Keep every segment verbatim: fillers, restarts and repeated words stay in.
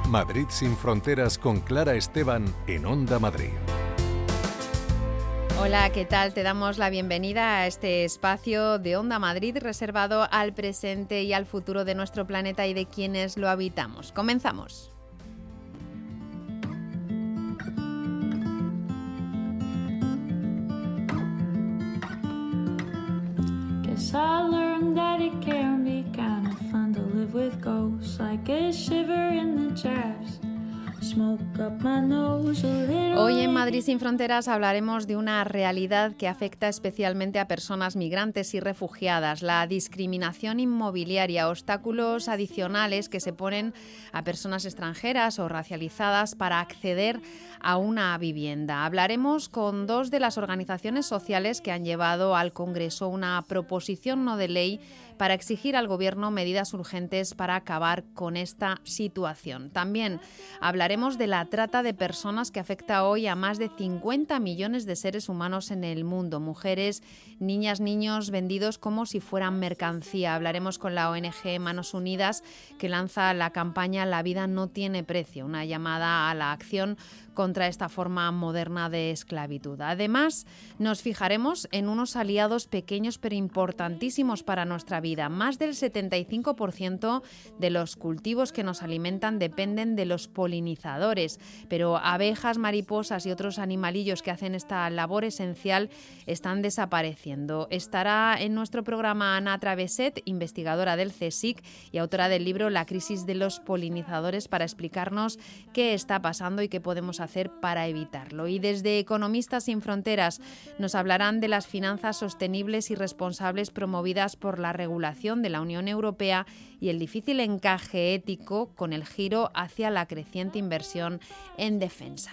Madrid sin fronteras con Clara Esteban en Onda Madrid. Hola, ¿qué tal? Te damos la bienvenida a este espacio de Onda Madrid reservado al presente y al futuro de nuestro planeta y de quienes lo habitamos. Comenzamos. I learned that it can be kind of fun to live with ghosts, like a shiver in the drafts. Hoy en Madrid sin fronteras hablaremos de una realidad que afecta especialmente a personas migrantes y refugiadas, la discriminación inmobiliaria, obstáculos adicionales que se ponen a personas extranjeras o racializadas para acceder a una vivienda. Hablaremos con dos de las organizaciones sociales que han llevado al Congreso una proposición no de ley para exigir al Gobierno medidas urgentes para acabar con esta situación. También hablaremos de la trata de personas que afecta hoy a más de cincuenta millones de seres humanos en el mundo, mujeres, niñas, niños vendidos como si fueran mercancía. Hablaremos con la O N G Manos Unidas, que lanza la campaña La vida no tiene precio, una llamada a la acción contra esta forma moderna de esclavitud. Además, nos fijaremos en unos aliados pequeños pero importantísimos para nuestra vida. Más del setenta y cinco por ciento de los cultivos que nos alimentan dependen de los polinizadores, pero abejas, mariposas y otros animalillos que hacen esta labor esencial están desapareciendo. Estará en nuestro programa Ana Traveset, investigadora del CSIC y autora del libro La crisis de los polinizadores, para explicarnos qué está pasando y qué podemos hacer hacer para evitarlo. Y desde Economistas sin Fronteras nos hablarán de las finanzas sostenibles y responsables promovidas por la regulación de la Unión Europea y el difícil encaje ético con el giro hacia la creciente inversión en defensa.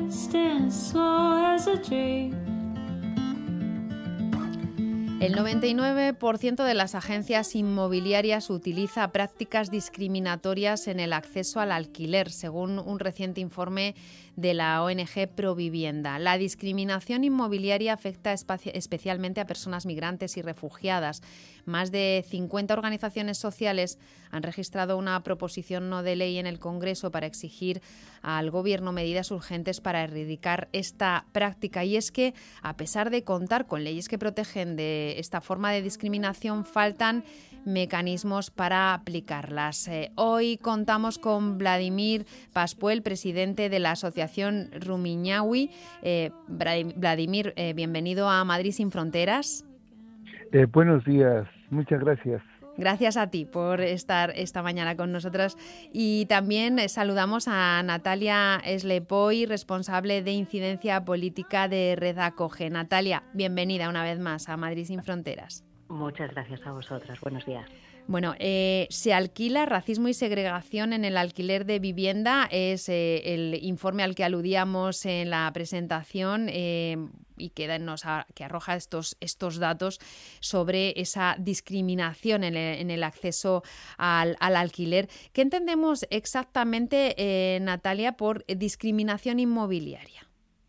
El noventa y nueve por ciento de las agencias inmobiliarias utiliza prácticas discriminatorias en el acceso al alquiler, según un reciente informe de la O N G Provivienda. La discriminación inmobiliaria afecta especialmente a personas migrantes y refugiadas. Más de cincuenta organizaciones sociales han registrado una proposición no de ley en el Congreso para exigir al Gobierno medidas urgentes para erradicar esta práctica. Y es que, a pesar de contar con leyes que protegen de esta forma de discriminación, faltan mecanismos para aplicarlas. Eh, hoy contamos con Vladimir Paspuel, presidente de la Asociación Rumiñahui. Eh, Vladimir, eh, bienvenido a Madrid sin Fronteras. Eh, buenos días, muchas gracias. Gracias a ti por estar esta mañana con nosotras. Y también saludamos a Natalia Eslepoy, responsable de incidencia política de Red Acoge. Natalia, bienvenida una vez más a Madrid sin Fronteras. Muchas gracias a vosotras. Buenos días. Bueno, eh, se alquila racismo y segregación en el alquiler de vivienda. Es eh, el informe al que aludíamos en la presentación eh, y que, nos a, que arroja estos, estos datos sobre esa discriminación en el, en el acceso al, al alquiler. ¿Qué entendemos exactamente, eh, Natalia, por discriminación inmobiliaria?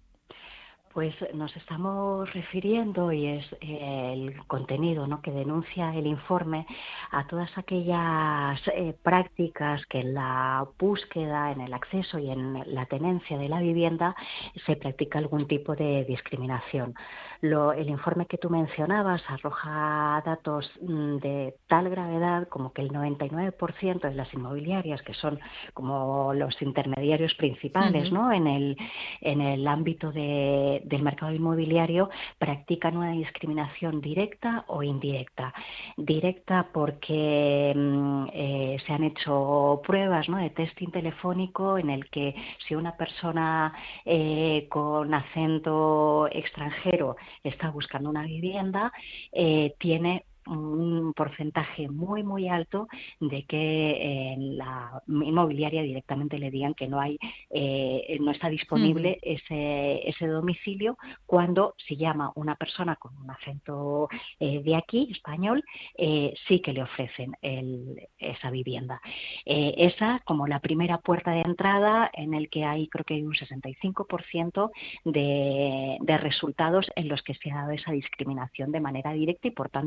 Pues nos estamos refiriendo, y es el contenido, ¿no?, que denuncia el informe, a todas aquellas eh, prácticas que en la búsqueda, en el acceso y en la tenencia de la vivienda se practica algún tipo de discriminación. Lo, el informe que tú mencionabas arroja datos de tal gravedad como que el noventa y nueve por ciento de las inmobiliarias, que son como los intermediarios principales, uh-huh. ¿no?, en el, en el ámbito de del mercado inmobiliario, practican una discriminación directa o indirecta. Directa porque eh, se han hecho pruebas, ¿no?, de testing telefónico en el que si una persona eh, con acento extranjero está buscando una vivienda, eh, tiene un porcentaje muy muy alto de que en la inmobiliaria directamente le digan que no hay eh, no está disponible uh-huh. ese ese domicilio, cuando si llama una persona con un acento eh, de aquí, español, eh, sí que le ofrecen el, esa vivienda. Eh, esa como la primera puerta de entrada, en el que hay, creo que hay un sesenta y cinco por ciento de, de resultados en los que se ha dado esa discriminación de manera directa y por tanto un bloqueo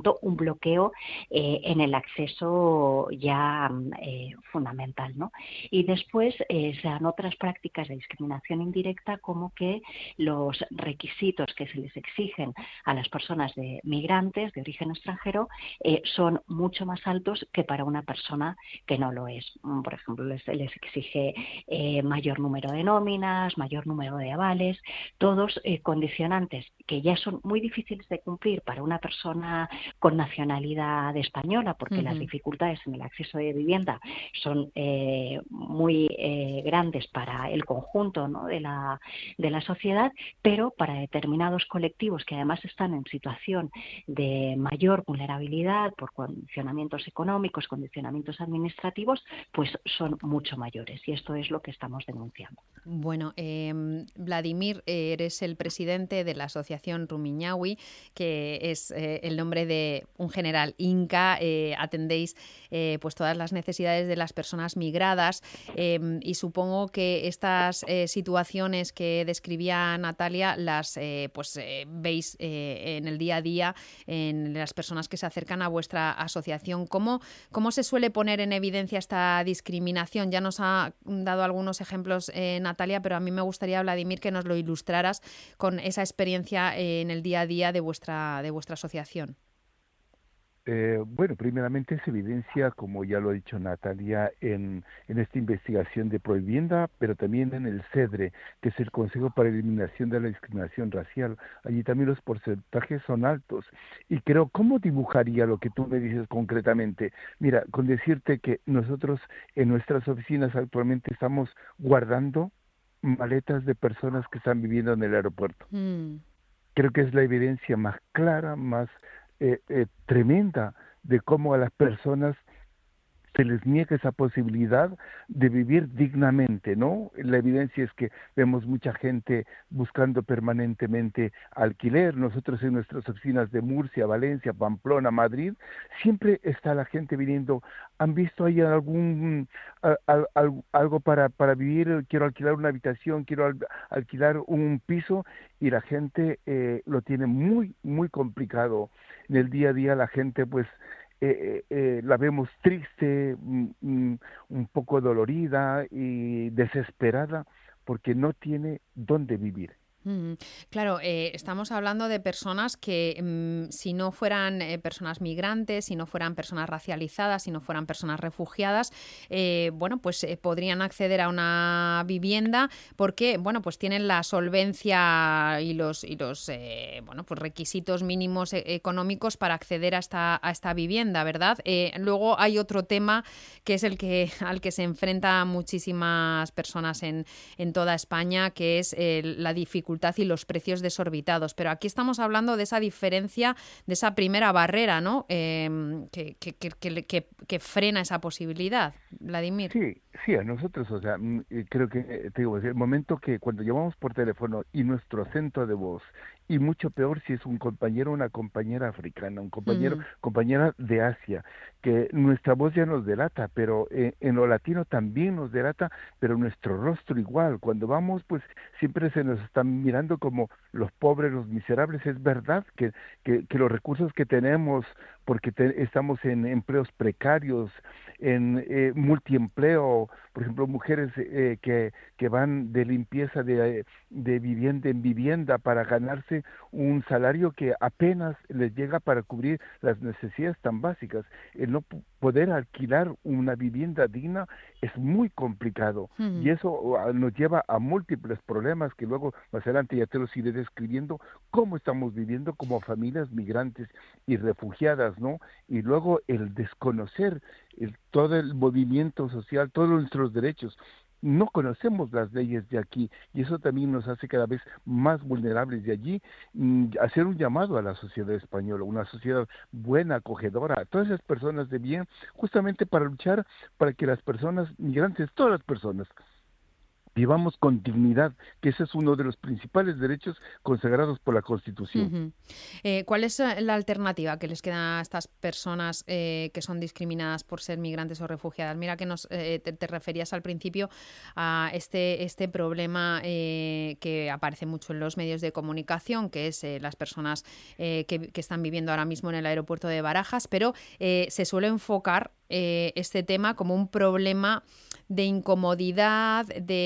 bloqueo eh, en el acceso ya eh, fundamental, ¿no? Y después eh, se dan otras prácticas de discriminación indirecta, como que los requisitos que se les exigen a las personas de migrantes de origen extranjero eh, son mucho más altos que para una persona que no lo es. Por ejemplo, les, les exige eh, mayor número de nóminas, mayor número de avales, todos eh, condicionantes que ya son muy difíciles de cumplir para una persona con nacionalidad española, porque uh-huh. las dificultades en el acceso de vivienda son eh, muy eh, grandes para el conjunto, ¿no?, de la, de la sociedad, pero para determinados colectivos que además están en situación de mayor vulnerabilidad por condicionamientos económicos, condicionamientos administrativos, pues son mucho mayores, y esto es lo que estamos denunciando. Bueno, eh, Vladimir, eres el presidente de la Asociación Rumiñahui, que es eh, el nombre de un general inca. Eh, atendéis eh, pues todas las necesidades de las personas migradas, eh, y supongo que estas eh, situaciones que describía Natalia las eh, pues eh, veis eh, en el día a día en las personas que se acercan a vuestra asociación. ¿Cómo, cómo se suele poner en evidencia esta discriminación? Ya nos ha dado algunos ejemplos, eh, Natalia, pero a mí me gustaría, Vladimir, que nos lo ilustraras con esa experiencia eh, en el día a día de vuestra, de vuestra asociación. Eh, bueno, primeramente se evidencia, como ya lo ha dicho Natalia, en, en esta investigación de Provivienda, pero también en el CEDRE, que es el Consejo para la Eliminación de la Discriminación Racial. Allí también los porcentajes son altos. Y creo, ¿cómo dibujaría lo que tú me dices concretamente? Mira, con decirte que nosotros en nuestras oficinas actualmente estamos guardando maletas de personas que están viviendo en el aeropuerto. Mm. Creo que es la evidencia más clara, más Eh, eh, tremenda de cómo a las personas se les niega esa posibilidad de vivir dignamente, ¿no? La evidencia es que vemos mucha gente buscando permanentemente alquiler. Nosotros en nuestras oficinas de Murcia, Valencia, Pamplona, Madrid, siempre está la gente viniendo. ¿Han visto ahí algún a, a, a, algo para, para vivir? Quiero alquilar una habitación, quiero al, alquilar un piso, y la gente eh, lo tiene muy, muy complicado. En el día a día la gente, pues, Eh, eh, la vemos triste, mm, un poco dolorida y desesperada porque no tiene dónde vivir. Mm, claro, eh, estamos hablando de personas que mm, si no fueran eh, personas migrantes, si no fueran personas racializadas, si no fueran personas refugiadas, eh, bueno, pues eh, podrían acceder a una vivienda porque, bueno, pues tienen la solvencia y los y los eh, bueno, pues requisitos mínimos e- económicos para acceder a esta a esta vivienda, ¿verdad? Eh, luego hay otro tema que es el que al que se enfrentan muchísimas personas en en toda España, que es eh, la dificultad y los precios desorbitados. Pero aquí estamos hablando de esa diferencia, de esa primera barrera, ¿no? Eh, que, que, que, que, que frena esa posibilidad, Vladimir. Sí, sí, a nosotros, o sea, creo que, te digo, el momento que cuando llamamos por teléfono y nuestro acento de voz, y mucho peor si es un compañero o una compañera africana, un compañero, mm. compañera de Asia, que nuestra voz ya nos delata, pero eh, en lo latino también nos delata, pero nuestro rostro igual. Cuando vamos, pues siempre se nos están mirando como los pobres, los miserables. Es verdad que, que, que los recursos que tenemos, porque te, estamos en empleos precarios, en eh, multiempleo, por ejemplo, mujeres eh, que, que van de limpieza de, de vivienda en vivienda para ganarse un salario que apenas les llega para cubrir las necesidades tan básicas. El no poder alquilar una vivienda digna es muy complicado, uh-huh. y eso nos lleva a múltiples problemas que luego más adelante ya te los iré describiendo, cómo estamos viviendo como familias migrantes y refugiadas, ¿no? Y luego el desconocer el, todo el movimiento social, todos nuestros derechos. No conocemos las leyes de aquí, y eso también nos hace cada vez más vulnerables. De allí, mm, hacer un llamado a la sociedad española, una sociedad buena, acogedora, a todas esas personas de bien, justamente para luchar para que las personas migrantes, todas las personas, vivamos con dignidad, que ese es uno de los principales derechos consagrados por la Constitución. Uh-huh. Eh, ¿Cuál es la alternativa que les queda a estas personas eh, que son discriminadas por ser migrantes o refugiadas? Mira que nos eh, te, te referías al principio a este, este problema eh, que aparece mucho en los medios de comunicación, que es eh, las personas eh, que, que están viviendo ahora mismo en el aeropuerto de Barajas, pero eh, se suele enfocar eh, este tema como un problema de incomodidad,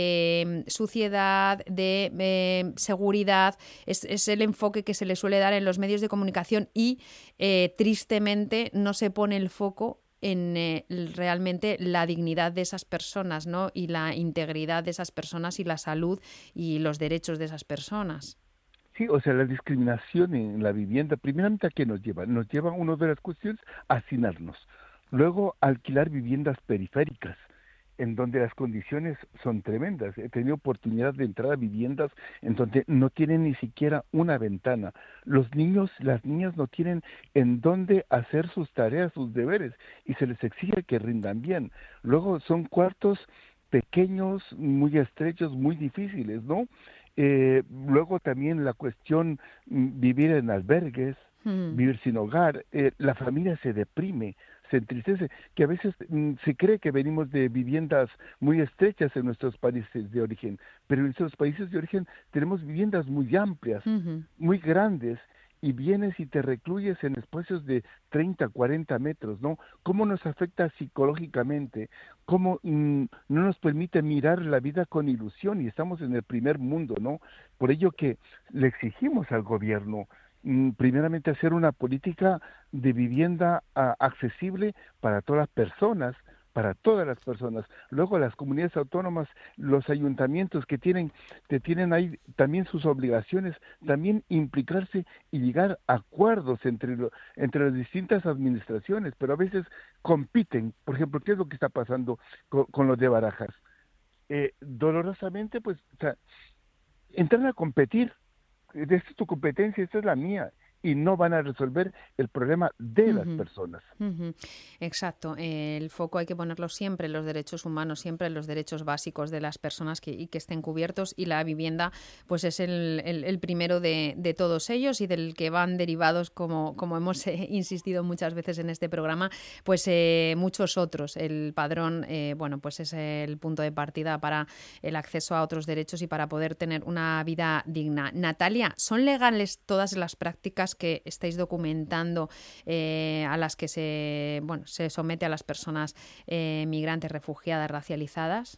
de suciedad, de eh, seguridad. Es, es el enfoque que se le suele dar en los medios de comunicación y eh, tristemente no se pone el foco en eh, realmente la dignidad de esas personas, ¿no? Y la integridad de esas personas y la salud y los derechos de esas personas. Sí, o sea, la discriminación en la vivienda, primeramente, ¿a qué nos lleva? Nos lleva, una de las cuestiones, a hacinarnos. Luego, a alquilar viviendas periféricas, en donde las condiciones son tremendas. He tenido oportunidad de entrar a viviendas en donde no tienen ni siquiera una ventana. Los niños, las niñas no tienen en dónde hacer sus tareas, sus deberes, y se les exige que rindan bien. Luego son cuartos pequeños, muy estrechos, muy difíciles, ¿no? Eh, luego también la cuestión, vivir en albergues, mm. vivir sin hogar, eh, la familia se deprime, se entristece, que a veces mm, se cree que venimos de viviendas muy estrechas en nuestros países de origen, pero en nuestros países de origen tenemos viviendas muy amplias, uh-huh. muy grandes, y vienes y te recluyes en espacios de treinta, cuarenta metros, ¿no? ¿Cómo nos afecta psicológicamente? ¿Cómo mm, no nos permite mirar la vida con ilusión? Y estamos en el primer mundo, ¿no? Por ello que le exigimos al gobierno, primeramente, hacer una política de vivienda a, accesible para todas las personas, para todas las personas. Luego las comunidades autónomas, los ayuntamientos que tienen, que tienen ahí también sus obligaciones, también implicarse y llegar a acuerdos entre, lo, entre las distintas administraciones, pero a veces compiten. Por ejemplo, ¿qué es lo que está pasando con, con los de Barajas? Eh, dolorosamente, pues, o sea, entran a competir. Esta es tu competencia, esta es la mía, y no van a resolver el problema de uh-huh. las personas. Uh-huh. Exacto. El foco hay que ponerlo siempre en los derechos humanos, siempre en los derechos básicos de las personas que, y que estén cubiertos, y la vivienda pues es el, el, el primero de, de todos ellos y del que van derivados, como, como hemos eh, insistido muchas veces en este programa, pues eh, muchos otros. El padrón eh, bueno, pues es el punto de partida para el acceso a otros derechos y para poder tener una vida digna. Natalia, ¿son legales todas las prácticas que estáis documentando eh, a las que se, bueno, se somete a las personas eh, migrantes, refugiadas, racializadas?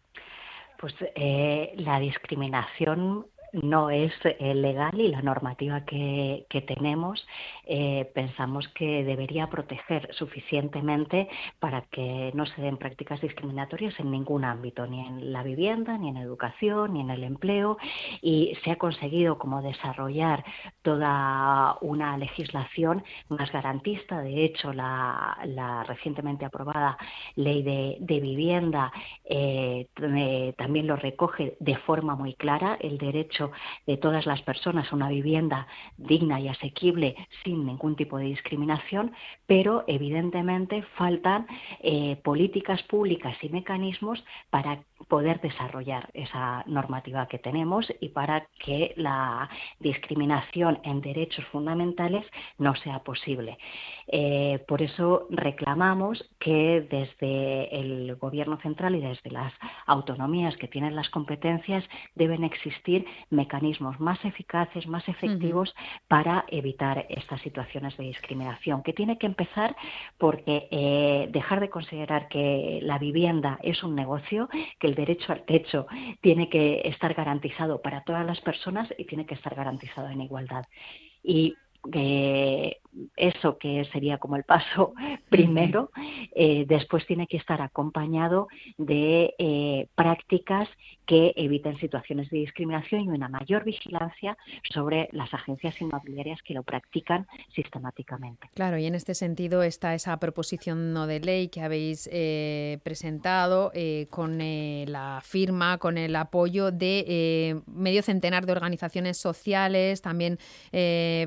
Pues eh, la discriminación no es eh, legal y la normativa que, que tenemos eh, pensamos que debería proteger suficientemente para que no se den prácticas discriminatorias en ningún ámbito, ni en la vivienda, ni en educación, ni en el empleo, y se ha conseguido como desarrollar toda una legislación más garantista. De hecho, la, la recientemente aprobada ley de, de vivienda eh, también lo recoge de forma muy clara, el derecho de todas las personas a una vivienda digna y asequible sin ningún tipo de discriminación, pero evidentemente faltan eh, políticas públicas y mecanismos para poder desarrollar esa normativa que tenemos y para que la discriminación en derechos fundamentales no sea posible. Eh, por eso reclamamos que desde el Gobierno central y desde las autonomías que tienen las competencias deben existir mecanismos más eficaces, más efectivos uh-huh. para evitar estas situaciones de discriminación, que tiene que empezar porque eh, dejar de considerar que la vivienda es un negocio, que el derecho al techo tiene que estar garantizado para todas las personas y tiene que estar garantizado en igualdad. Y eh, eso que sería como el paso primero, eh, después tiene que estar acompañado de eh, prácticas que eviten situaciones de discriminación y una mayor vigilancia sobre las agencias inmobiliarias que lo practican sistemáticamente. Claro, y en este sentido está esa proposición no de ley que habéis eh, presentado eh, con eh, la firma, con el apoyo de eh, medio centenar de organizaciones sociales, también eh, partidos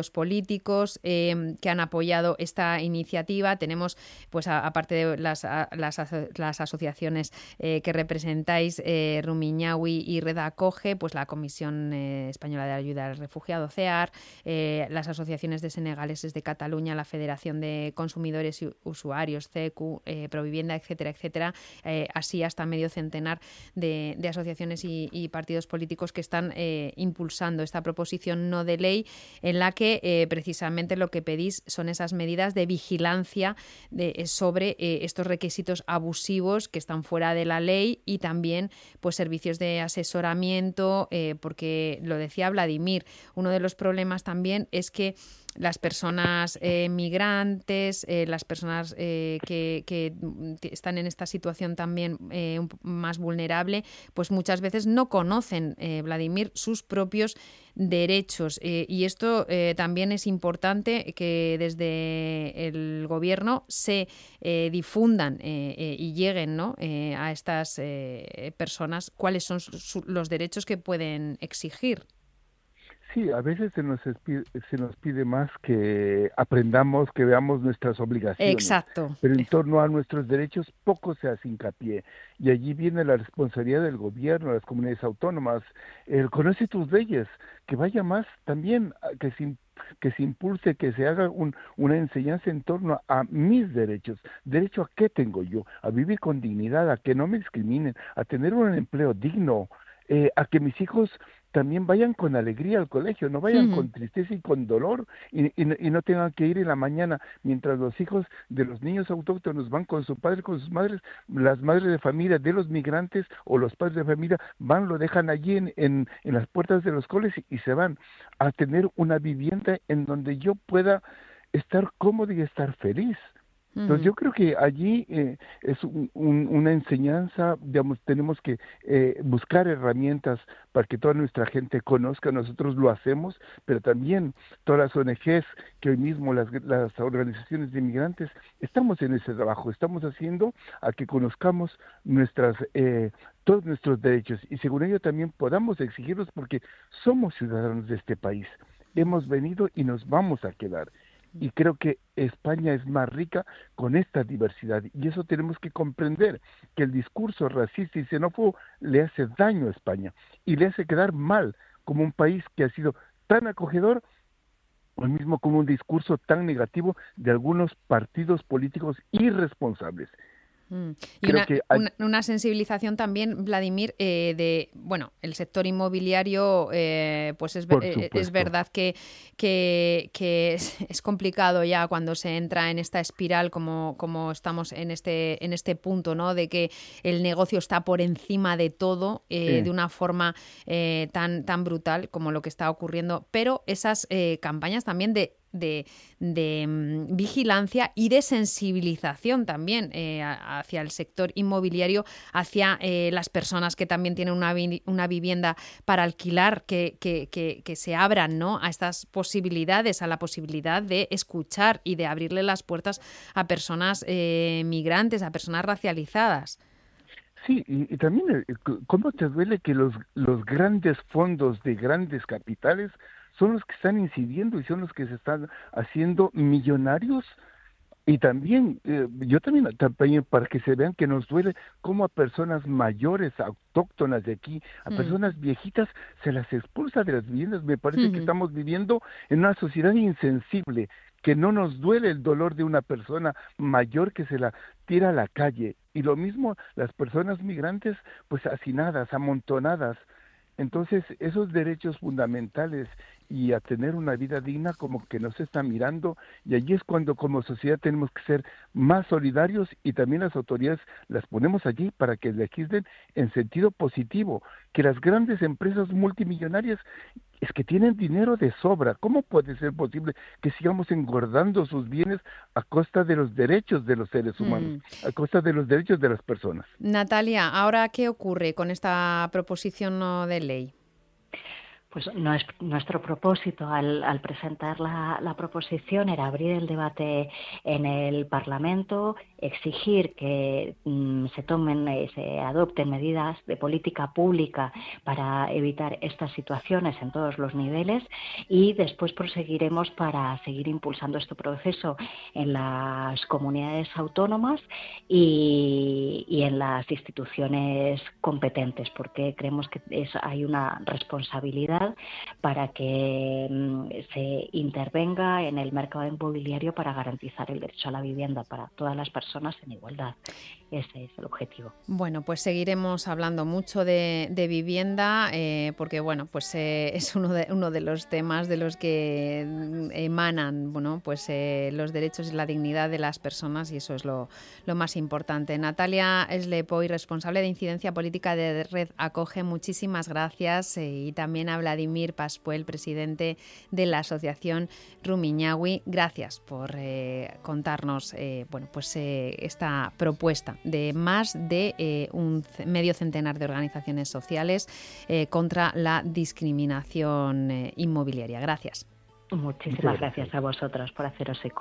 partidos políticos eh, que han apoyado esta iniciativa. Tenemos, pues a, aparte de las, a, las, las asociaciones eh, que representáis, eh, Rumiñahui y Red Acoge, pues la Comisión eh, Española de Ayuda al Refugiado, C E A R, eh, las asociaciones de senegaleses de Cataluña, la Federación de Consumidores y Usuarios, C E C U, eh, Provivienda, etcétera, etcétera, eh, así hasta medio centenar de, de asociaciones y, y partidos políticos que están eh, impulsando esta proposición no de ley, en la que eh, precisamente lo que pedís son esas medidas de vigilancia de, sobre eh, estos requisitos abusivos que están fuera de la ley, y también pues servicios de asesoramiento, eh, porque lo decía Vladimir, uno de los problemas también es que las personas eh, migrantes, eh, las personas eh, que, que están en esta situación también eh, un, más vulnerable, pues muchas veces no conocen, eh, Vladimir, sus propios derechos. Eh, y esto eh, también es importante que desde el gobierno se eh, difundan eh, eh, y lleguen, ¿no? eh, a estas eh, personas cuáles son su, los derechos que pueden exigir. Sí, a veces se nos pide, se nos pide más que aprendamos, que veamos nuestras obligaciones. Exacto. Pero en torno a nuestros derechos poco se hace hincapié. Y allí viene la responsabilidad del gobierno, las comunidades autónomas. El conoce tus leyes, que vaya más también, que se, que se impulse, que se haga un, una enseñanza en torno a mis derechos. ¿Derecho a qué tengo yo? A vivir con dignidad, a que no me discriminen, a tener un empleo digno, eh, a que mis hijos también vayan con alegría al colegio, no vayan uh-huh. con tristeza y con dolor, y, y, y no tengan que ir en la mañana, mientras los hijos de los niños autóctonos van con su padre, con sus madres, las madres de familia de los migrantes o los padres de familia van, lo dejan allí en, en, en las puertas de los coles y, y se van a tener una vivienda en donde yo pueda estar cómodo y estar feliz. Entonces yo creo que allí eh, es un, un, una enseñanza, digamos, tenemos que eh, buscar herramientas para que toda nuestra gente conozca. Nosotros lo hacemos, pero también todas las O N Ges, que hoy mismo las, las organizaciones de inmigrantes, estamos en ese trabajo, estamos haciendo a que conozcamos nuestras eh, todos nuestros derechos y según ello también podamos exigirlos porque somos ciudadanos de este país, hemos venido y nos vamos a quedar. Y creo que España es más rica con esta diversidad y eso tenemos que comprender, que el discurso racista y xenófobo le hace daño a España y le hace quedar mal como un país que ha sido tan acogedor, o mismo como un discurso tan negativo de algunos partidos políticos irresponsables. Mm. Y una, que hay... una, una sensibilización también, Vladimir, eh, de, bueno, el sector inmobiliario, eh, pues es, eh, es verdad que, que, que es, es complicado ya cuando se entra en esta espiral como, como estamos en este, en este punto, ¿no? De que el negocio está por encima de todo, eh, sí. de una forma eh, tan, tan brutal como lo que está ocurriendo, pero esas eh, campañas también de De, de um, vigilancia y de sensibilización también eh, a, hacia el sector inmobiliario, hacia eh, las personas que también tienen una, vi- una vivienda para alquilar, que, que, que, que se abran, ¿no?, a estas posibilidades, a la posibilidad de escuchar y de abrirle las puertas a personas eh, migrantes, a personas racializadas. Sí, y, y también, ¿cómo te duele que los, los grandes fondos de grandes capitales son los que están incidiendo y son los que se están haciendo millonarios? Y también, eh, yo también, también, para que se vean que nos duele cómo a personas mayores, autóctonas de aquí, a mm. personas viejitas, se las expulsa de las viviendas. Me parece mm. que estamos viviendo en una sociedad insensible, que no nos duele el dolor de una persona mayor que se la tira a la calle. Y lo mismo las personas migrantes, pues hacinadas, amontonadas. Entonces, esos derechos fundamentales y a tener una vida digna como que no se está mirando, y allí es cuando como sociedad tenemos que ser más solidarios y también las autoridades las ponemos allí para que legislen en sentido positivo, que las grandes empresas multimillonarias es que tienen dinero de sobra. ¿Cómo puede ser posible que sigamos engordando sus bienes a costa de los derechos de los seres humanos, mm. a costa de los derechos de las personas? Natalia, ¿ahora qué ocurre con esta proposición no de ley? Pues nuestro propósito al, al presentar la, la proposición era abrir el debate en el Parlamento, exigir que mm, se tomen, eh, se adopten medidas de política pública para evitar estas situaciones en todos los niveles y después proseguiremos para seguir impulsando este proceso en las comunidades autónomas y, y en las instituciones competentes, porque creemos que es, hay una responsabilidad para que mm, se intervenga en el mercado inmobiliario para garantizar el derecho a la vivienda para todas las personas en igualdad. Ese es el objetivo. Bueno, pues seguiremos hablando mucho de, de vivienda eh, porque, bueno, pues eh, es uno de, uno de los temas de los que emanan, bueno, pues eh, los derechos y la dignidad de las personas y eso es lo, lo más importante. Natalia Eslepoy, responsable de incidencia política de Red Acoge, muchísimas gracias eh, y también a Vladimir Pascuel, presidente de la asociación Rumiñahui. Gracias por eh, contarnos eh, bueno, pues, eh, esta propuesta de más de eh, un medio centenar de organizaciones sociales eh, contra la discriminación eh, inmobiliaria. Gracias. Muchísimas gracias a vosotros por haceros eco.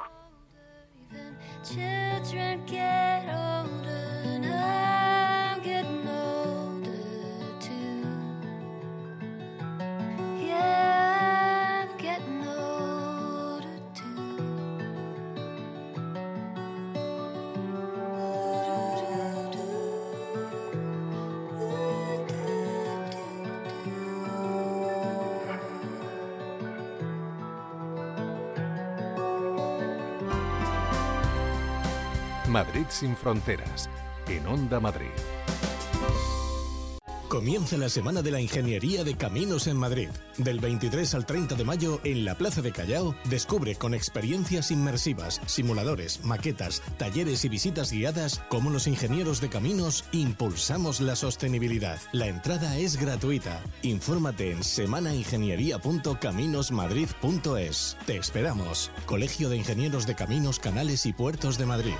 Madrid sin fronteras, en Onda Madrid. Comienza la Semana de la Ingeniería de Caminos en Madrid. Del veintitrés al treinta de mayo, en la Plaza de Callao, descubre con experiencias inmersivas, simuladores, maquetas, talleres y visitas guiadas cómo los ingenieros de caminos impulsamos la sostenibilidad. La entrada es gratuita. Infórmate en semana ingeniería punto caminos madrid punto es. Te esperamos. Colegio de Ingenieros de Caminos, Canales y Puertos de Madrid.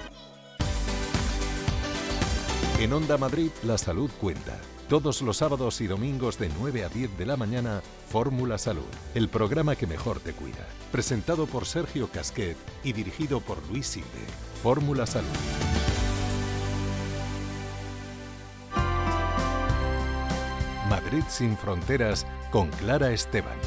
En Onda Madrid, la salud cuenta. Todos los sábados y domingos de nueve a diez de la mañana, Fórmula Salud, el programa que mejor te cuida. Presentado por Sergio Casquet y dirigido por Luis Silve. Fórmula Salud. Madrid sin fronteras con Clara Esteban.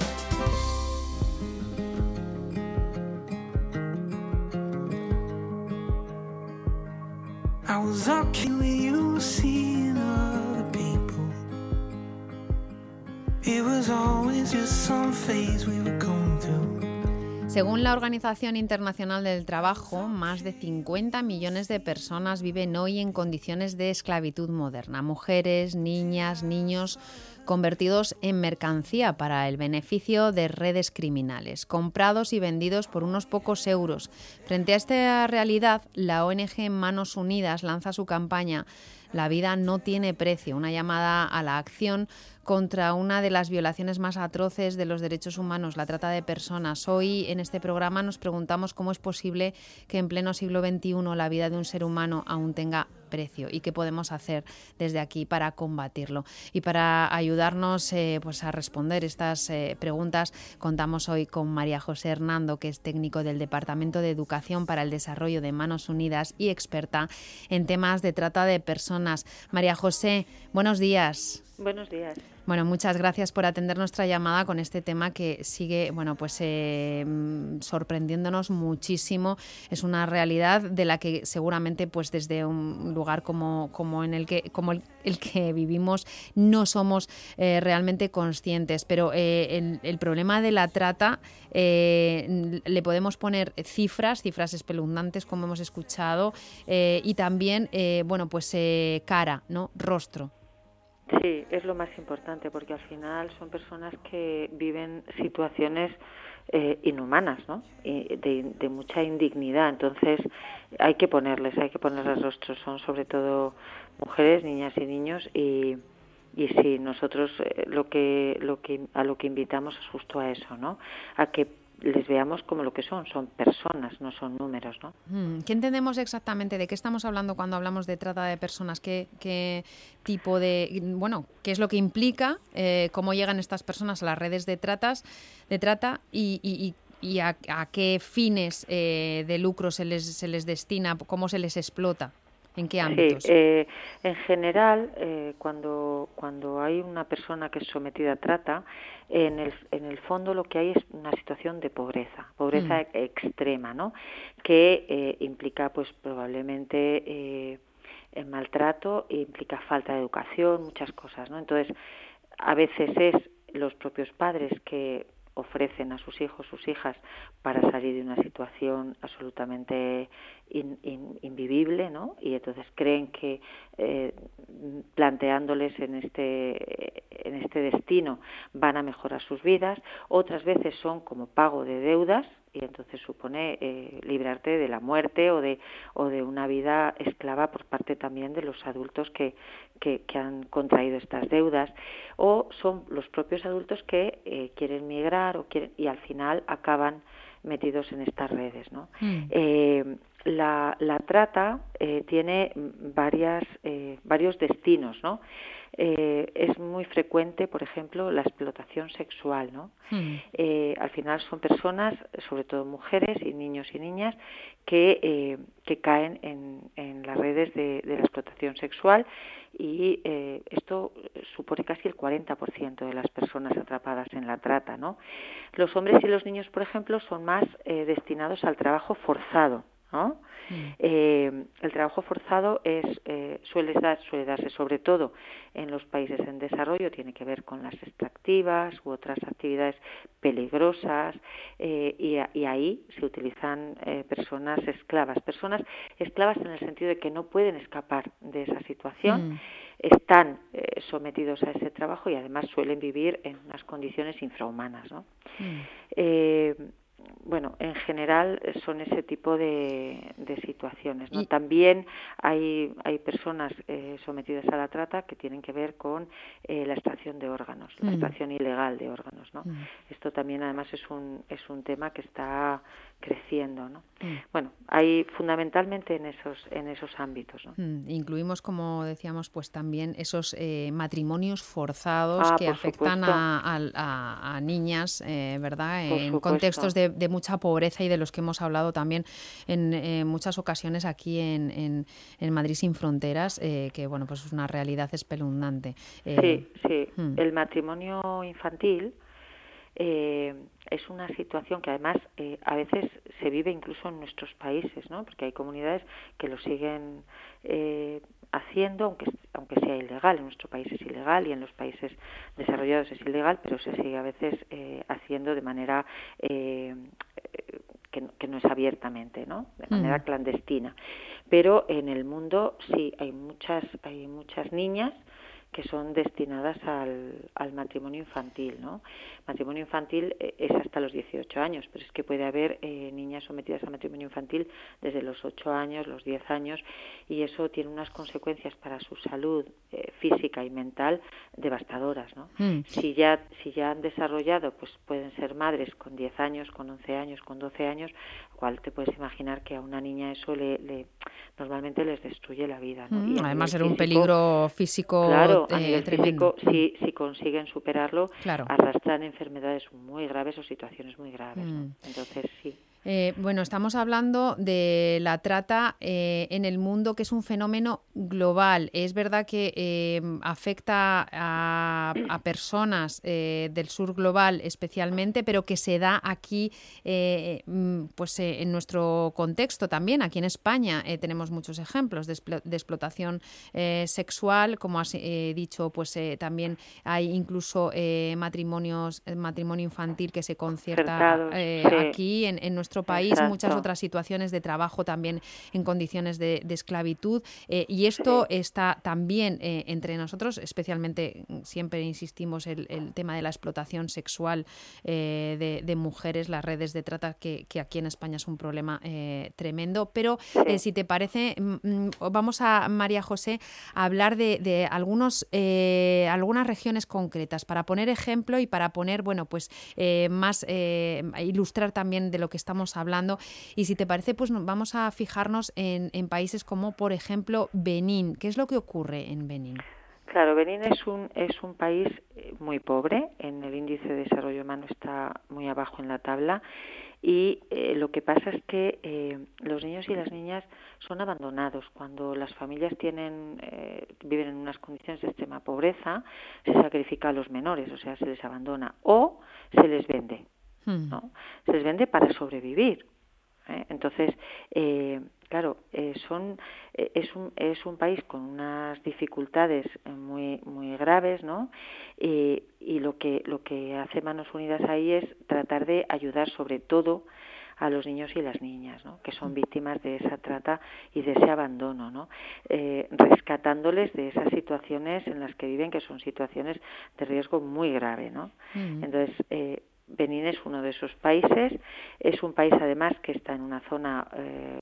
I was walking with you, seeing other people. It was always just some phase we were going through. Según la Organización Internacional del Trabajo, más de cincuenta millones de personas viven hoy en condiciones de esclavitud moderna. Mujeres, niñas, niños convertidos en mercancía para el beneficio de redes criminales, comprados y vendidos por unos pocos euros. Frente a esta realidad, la O N G Manos Unidas lanza su campaña La vida no tiene precio, una llamada a la acción contra una de las violaciones más atroces de los derechos humanos, la trata de personas. Hoy en este programa nos preguntamos cómo es posible que en pleno siglo veintiuno la vida de un ser humano aún tenga precio y qué podemos hacer desde aquí para combatirlo. Y para ayudarnos eh, pues a responder estas eh, preguntas contamos hoy con María José Hernando, que es técnico del Departamento de Educación para el Desarrollo de Manos Unidas y experta en temas de trata de personas. María José, buenos días. Buenos días. Bueno, muchas gracias por atender nuestra llamada con este tema que sigue, bueno, pues eh, sorprendiéndonos muchísimo. Es una realidad de la que seguramente, pues desde un lugar como, como en el que, como el, el que vivimos, no somos eh, realmente conscientes. Pero eh, el, el problema de la trata eh, le podemos poner cifras, cifras espeluznantes, como hemos escuchado, eh, y también, eh, bueno, pues eh, cara, ¿no? Rostro. Sí, es lo más importante porque al final son personas que viven situaciones eh, inhumanas, ¿no? Y de, de mucha indignidad. Entonces hay que ponerles, hay que ponerles rostro. Son sobre todo mujeres, niñas y niños y y sí, nosotros eh, lo que lo que a lo que invitamos es justo a eso, ¿no? A que les veamos como lo que son, son personas, no son números, ¿no? ¿Qué entendemos exactamente? ¿De qué estamos hablando cuando hablamos de trata de personas? ¿Qué, qué tipo de, bueno, qué es lo que implica? Eh, ¿Cómo llegan estas personas a las redes de tratas, de trata y, y, y a, a qué fines eh, de lucro se les, se les destina? ¿Cómo se les explota? ¿En qué ámbitos? Sí, eh, en general, eh, cuando, cuando hay una persona que es sometida a trata, en el, en el fondo lo que hay es una situación de pobreza, pobreza mm. extrema, ¿no? Que eh, implica, pues, probablemente eh, el maltrato, implica falta de educación, muchas cosas, ¿no? Entonces, a veces es los propios padres que ofrecen a sus hijos, sus hijas, para salir de una situación absolutamente in, in, invivible, ¿no? Y entonces creen que eh, planteándoles en este en este destino van a mejorar sus vidas. Otras veces son como pago de deudas y entonces supone eh, librarte de la muerte o de o de una vida esclava por parte también de los adultos que que, que han contraído estas deudas, o son los propios adultos que eh, quieren migrar o quieren y al final acaban metidos en estas redes, ¿no? Mm. Eh, la, la trata eh, tiene varias eh, varios destinos, ¿no? Eh, es muy frecuente, por ejemplo, la explotación sexual, ¿no? Mm. Eh, al final son personas, sobre todo mujeres y niños y niñas, que eh, que caen en, en las redes de, de la explotación sexual y eh, esto supone casi el cuarenta por ciento de las personas atrapadas en la trata, ¿no? Los hombres y los niños, por ejemplo, son más eh, destinados al trabajo forzado, ¿no? Mm. Eh, el trabajo forzado es eh, suele dar suele darse sobre todo en los países en desarrollo, tiene que ver con las extractivas u otras actividades peligrosas eh, y, y ahí se utilizan eh, personas esclavas, personas esclavas en el sentido de que no pueden escapar de esa situación. Mm. Están eh, sometidos a ese trabajo y además suelen vivir en unas condiciones infrahumanas, ¿no? Mm. Eh, bueno, en general son ese tipo de, de situaciones, ¿no? Y también hay hay personas eh, sometidas a la trata que tienen que ver con eh, la extracción de órganos, mm. la extracción ilegal de órganos, ¿no? Mm. Esto también además es un es un tema que está creciendo, ¿no? Mm. Bueno, hay fundamentalmente en esos en esos ámbitos, ¿no? Mm. Incluimos, como decíamos, pues también esos eh, matrimonios forzados ah, que afectan a, a, a, a niñas, eh, ¿verdad? Por en supuesto. Contextos de, de mucha pobreza y de los que hemos hablado también en eh, muchas ocasiones aquí en, en, en Madrid sin Fronteras, eh, que bueno, pues es una realidad espeluznante. Eh, sí, sí. Mm. El matrimonio infantil Eh, es una situación que además eh, a veces se vive incluso en nuestros países, ¿no? Porque hay comunidades que lo siguen eh, haciendo, aunque aunque sea ilegal. En nuestro país es ilegal y en los países desarrollados es ilegal, pero se sigue a veces eh, haciendo de manera eh, que, que no es abiertamente, ¿no? De manera mm. clandestina. Pero en el mundo sí hay muchas hay muchas niñas que son destinadas al, al matrimonio infantil, ¿no? Matrimonio infantil es hasta los dieciocho años, pero es que puede haber eh, niñas sometidas a matrimonio infantil desde los ocho años, los diez años, y eso tiene unas consecuencias para su salud eh, física y mental devastadoras, ¿no? Mm. Si ya si ya han desarrollado, pues pueden ser madres con diez años, con once años, con doce años, cual te puedes imaginar que a una niña eso le, le normalmente les destruye la vida, ¿no? Mm. Y además era un peligro físico. Claro, Eh, a nivel tremendo. físico, si, si consiguen superarlo, claro. arrastran enfermedades muy graves o situaciones muy graves, mm. ¿no? Entonces, sí. Eh, bueno, estamos hablando de la trata eh, en el mundo, que es un fenómeno global. Es verdad que eh, afecta a, a personas eh, del sur global especialmente, pero que se da aquí, eh, pues eh, en nuestro contexto también. Aquí en España eh, tenemos muchos ejemplos de, explo- de explotación eh, sexual, como has eh, dicho, pues eh, también hay incluso eh, matrimonios, matrimonio infantil que se concierta eh, sí. aquí en, en nuestro nuestro país, Exacto. muchas otras situaciones de trabajo también en condiciones de, de esclavitud. Eh, y esto Sí. está también eh, entre nosotros, especialmente, siempre insistimos, el, el tema de la explotación sexual eh, de, de mujeres, las redes de trata, que, que aquí en España es un problema eh, tremendo. Pero Sí. eh, si te parece, mm, vamos a, María José, a hablar de, de algunos, eh, algunas regiones concretas para poner ejemplo y para poner, bueno, pues eh, más, eh, ilustrar también de lo que estamos hablando. Y si te parece, pues vamos a fijarnos en, en países como, por ejemplo, Benín. ¿Qué es lo que ocurre en Benín? Claro, Benín es un es un país muy pobre, en el índice de desarrollo humano está muy abajo en la tabla, y eh, lo que pasa es que eh, los niños y las niñas son abandonados cuando las familias tienen eh, viven en unas condiciones de extrema pobreza. Se sacrifica a los menores, o sea, se les abandona o se les vende, ¿no? Se les vende para sobrevivir. ¿eh? Entonces, eh, claro, eh, son eh, es un es un país con unas dificultades muy muy graves, ¿no? Y, y lo que lo que hace Manos Unidas ahí es tratar de ayudar sobre todo a los niños y las niñas, ¿no? Que son víctimas de esa trata y de ese abandono, ¿no? Eh, rescatándoles de esas situaciones en las que viven, que son situaciones de riesgo muy grave, ¿no? Mm. Entonces, eh, Benín es uno de esos países, es un país además que está en una zona eh,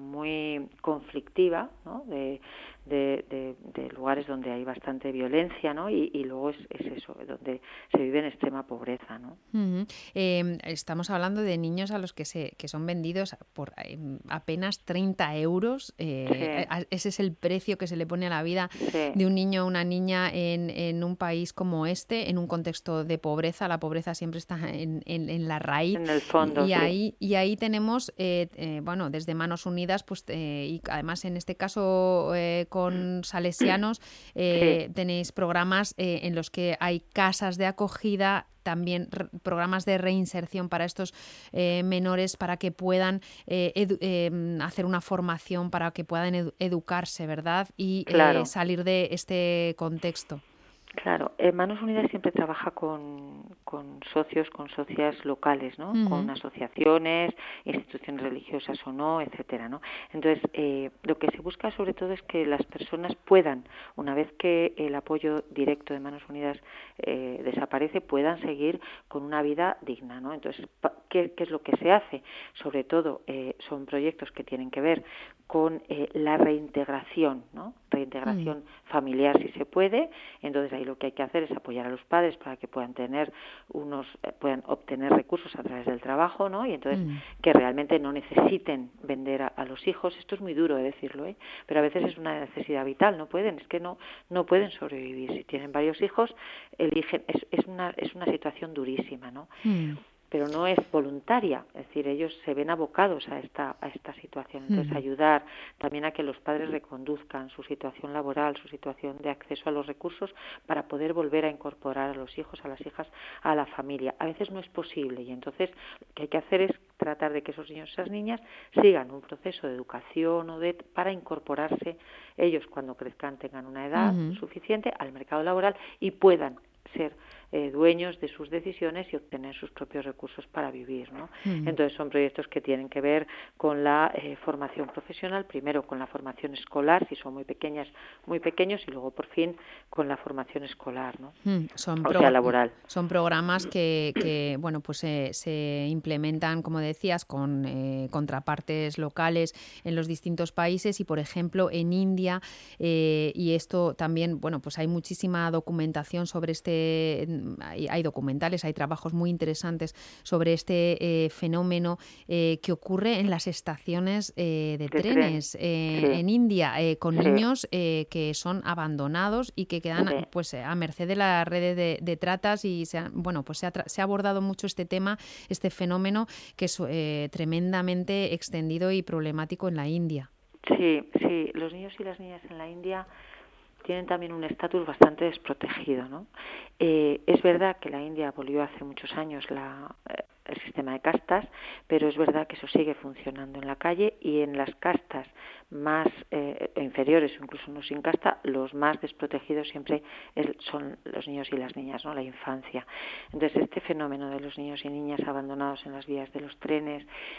muy conflictiva, ¿no? de, de, de, de lugares donde hay bastante violencia, ¿no? y, y luego es, es eso, donde se vive en extrema pobreza, ¿no? Uh-huh. Eh, estamos hablando de niños a los que se que son vendidos por eh, apenas treinta euros. Eh, sí. Ese es el precio que se le pone a la vida sí. de un niño o una niña en, en un país como este, en un contexto de pobreza. La pobreza siempre está En, en, en la raíz, en el fondo, y, sí. ahí y ahí tenemos eh, eh, bueno, desde Manos Unidas, pues eh, y además en este caso eh, con salesianos eh, sí. tenéis programas eh, en los que hay casas de acogida, también re- programas de reinserción para estos eh, menores, para que puedan eh, edu- eh, hacer una formación, para que puedan edu- educarse, ¿verdad? Y claro. eh, salir de este contexto. Claro, eh, Manos Unidas siempre trabaja con, con socios, con socias locales, ¿no? Uh-huh. Con asociaciones, instituciones religiosas o no, etcétera, ¿no? Entonces, eh, lo que se busca sobre todo es que las personas puedan, una vez que el apoyo directo de Manos Unidas eh, desaparece, puedan seguir con una vida digna, ¿no? Entonces, ¿qué, qué es lo que se hace? Sobre todo, eh, son proyectos que tienen que ver con eh, la reintegración, ¿no? Reintegración mm. familiar si se puede. Entonces ahí lo que hay que hacer es apoyar a los padres para que puedan tener unos eh, puedan obtener recursos a través del trabajo, ¿no? Y entonces mm. que realmente no necesiten vender a, a los hijos. Esto es muy duro de decirlo, ¿eh? Pero a veces es una necesidad vital, no pueden, es que no no pueden sobrevivir. Si tienen varios hijos, eligen es es una es una situación durísima, ¿no? Mm. Pero no es voluntaria, es decir, ellos se ven abocados a esta a esta situación. Entonces, uh-huh. ayudar también a que los padres reconduzcan su situación laboral, su situación de acceso a los recursos para poder volver a incorporar a los hijos, a las hijas, a la familia. A veces no es posible y entonces lo que hay que hacer es tratar de que esos niños y esas niñas sigan un proceso de educación o de para incorporarse ellos cuando crezcan, tengan una edad uh-huh. suficiente al mercado laboral y puedan ser eh, dueños de sus decisiones y obtener sus propios recursos para vivir, ¿no? Mm. Entonces son proyectos que tienen que ver con la eh, formación profesional, primero con la formación escolar, si son muy pequeñas, muy pequeños, y luego por fin con la formación escolar, ¿no? Mm. Son o pro- sea, laboral. Son programas que, que bueno, pues eh, se implementan, como decías, con eh, contrapartes locales en los distintos países y, por ejemplo, en India, eh, y esto también, bueno, pues hay muchísima documentación sobre este Hay, hay documentales, hay trabajos muy interesantes sobre este eh, fenómeno eh, que ocurre en las estaciones eh, de, de trenes tren. eh, sí. en India, eh, con sí. niños eh, que son abandonados y que quedan sí. pues a merced de las redes de, de tratas, y se ha, bueno pues se ha, se ha abordado mucho este tema, este fenómeno que es eh, tremendamente extendido y problemático en la India. Sí, sí, los niños y las niñas en la India tienen también un estatus bastante desprotegido, ¿no? Eh, es verdad que la India abolió hace muchos años la, eh, el sistema de castas, pero es verdad que eso sigue funcionando en la calle, y en las castas más eh, inferiores o incluso no sin casta, los más desprotegidos siempre es, son los niños y las niñas, ¿no? La infancia. Entonces este fenómeno de los niños y niñas abandonados en las vías de los trenes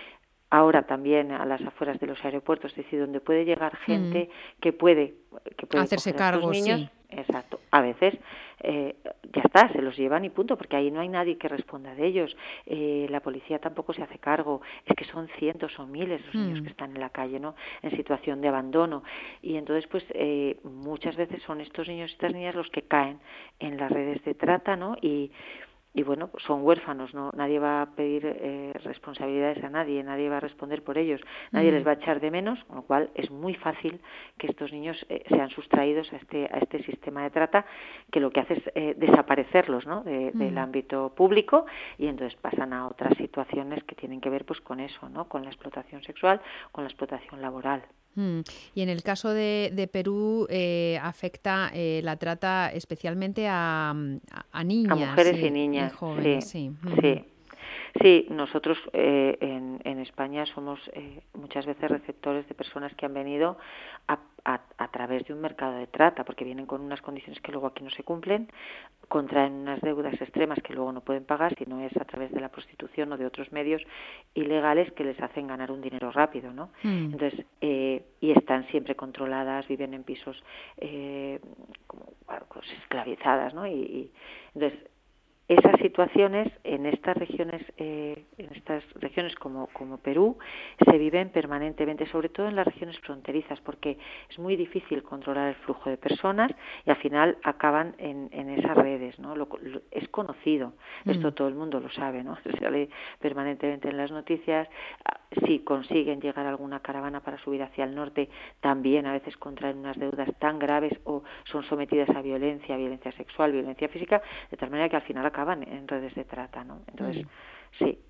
ahora también a las afueras de los aeropuertos, es decir, donde puede llegar gente mm. que puede, que puede hacerse cargo, niños, sí. Exacto. A veces eh, ya está, se los llevan y punto, porque ahí no hay nadie que responda de ellos. Eh, la policía tampoco se hace cargo. Es que son cientos o miles los mm. niños que están en la calle, ¿no? En situación de abandono. Y entonces, pues, eh, muchas veces son estos niños y estas niñas los que caen en las redes de trata, ¿no? Y Y bueno, son huérfanos, no, nadie va a pedir eh, responsabilidades a nadie, nadie va a responder por ellos, nadie mm. les va a echar de menos, con lo cual es muy fácil que estos niños eh, sean sustraídos a este a este sistema de trata, que lo que hace es eh, desaparecerlos, ¿no? de, mm. del ámbito público, y entonces pasan a otras situaciones que tienen que ver pues con eso, ¿no? Con la explotación sexual, con la explotación laboral. Mm. Y en el caso de, de Perú eh, afecta eh, la trata especialmente a, a, a niñas. A mujeres sí, y niñas, y jóvenes, sí. Sí, sí. Sí, nosotros eh, en, en España somos eh, muchas veces receptores de personas que han venido a, a, a través de un mercado de trata, porque vienen con unas condiciones que luego aquí no se cumplen, contraen unas deudas extremas que luego no pueden pagar, si no es a través de la prostitución o de otros medios ilegales que les hacen ganar un dinero rápido, ¿no? Mm. Entonces, eh, y están siempre controladas, viven en pisos eh, como bueno, pues esclavizadas, ¿no? Y, y entonces esas situaciones en estas regiones, eh, en estas regiones como, como Perú, se viven permanentemente, sobre todo en las regiones fronterizas, porque es muy difícil controlar el flujo de personas y al final acaban en, en esas redes, ¿no? Lo, lo, es conocido, mm. esto todo el mundo lo sabe, ¿no? Se sale permanentemente en las noticias. Si consiguen llegar a alguna caravana para subir hacia el norte, también a veces contraen unas deudas tan graves o son sometidas a violencia, violencia sexual, violencia física, de tal manera que al final acaban en redes de trata, ¿no? Entonces, mm. sí.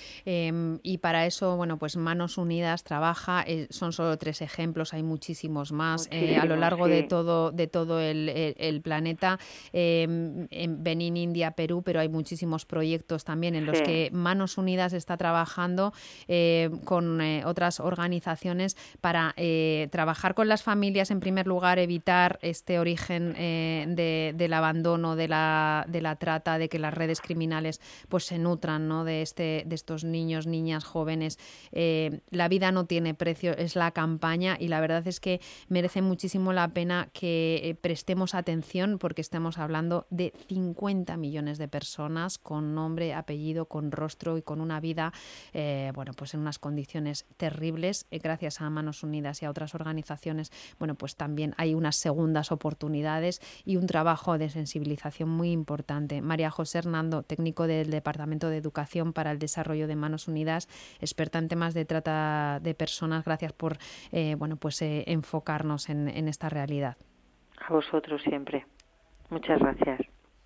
Eh, y para eso, bueno, pues Manos Unidas trabaja, eh, son solo tres ejemplos, hay muchísimos más eh, a lo largo sí. de todo de todo el, el, el planeta, eh, en Benín, India, Perú, pero hay muchísimos proyectos también en los sí. que Manos Unidas está trabajando eh, con eh, otras organizaciones para eh, trabajar con las familias, en primer lugar, evitar este origen eh, de, del abandono, de la, de la trata, de que las redes criminales pues se nutran, ¿no? de este de estos niños, niñas, jóvenes. Eh, la vida no tiene precio, es la campaña, y la verdad es que merece muchísimo la pena que eh, prestemos atención, porque estamos hablando de cincuenta millones de personas con nombre, apellido, con rostro y con una vida eh, bueno, pues en unas condiciones terribles. Eh, gracias a Manos Unidas y a otras organizaciones, bueno, pues también hay unas segundas oportunidades y un trabajo de sensibilización muy importante. María José Hernando, técnico del Departamento de Educación para el Desarrollo de Manos Unidas, experta en temas de trata de personas, gracias por eh, bueno, pues eh, enfocarnos en, en esta realidad. A vosotros siempre. Muchas gracias.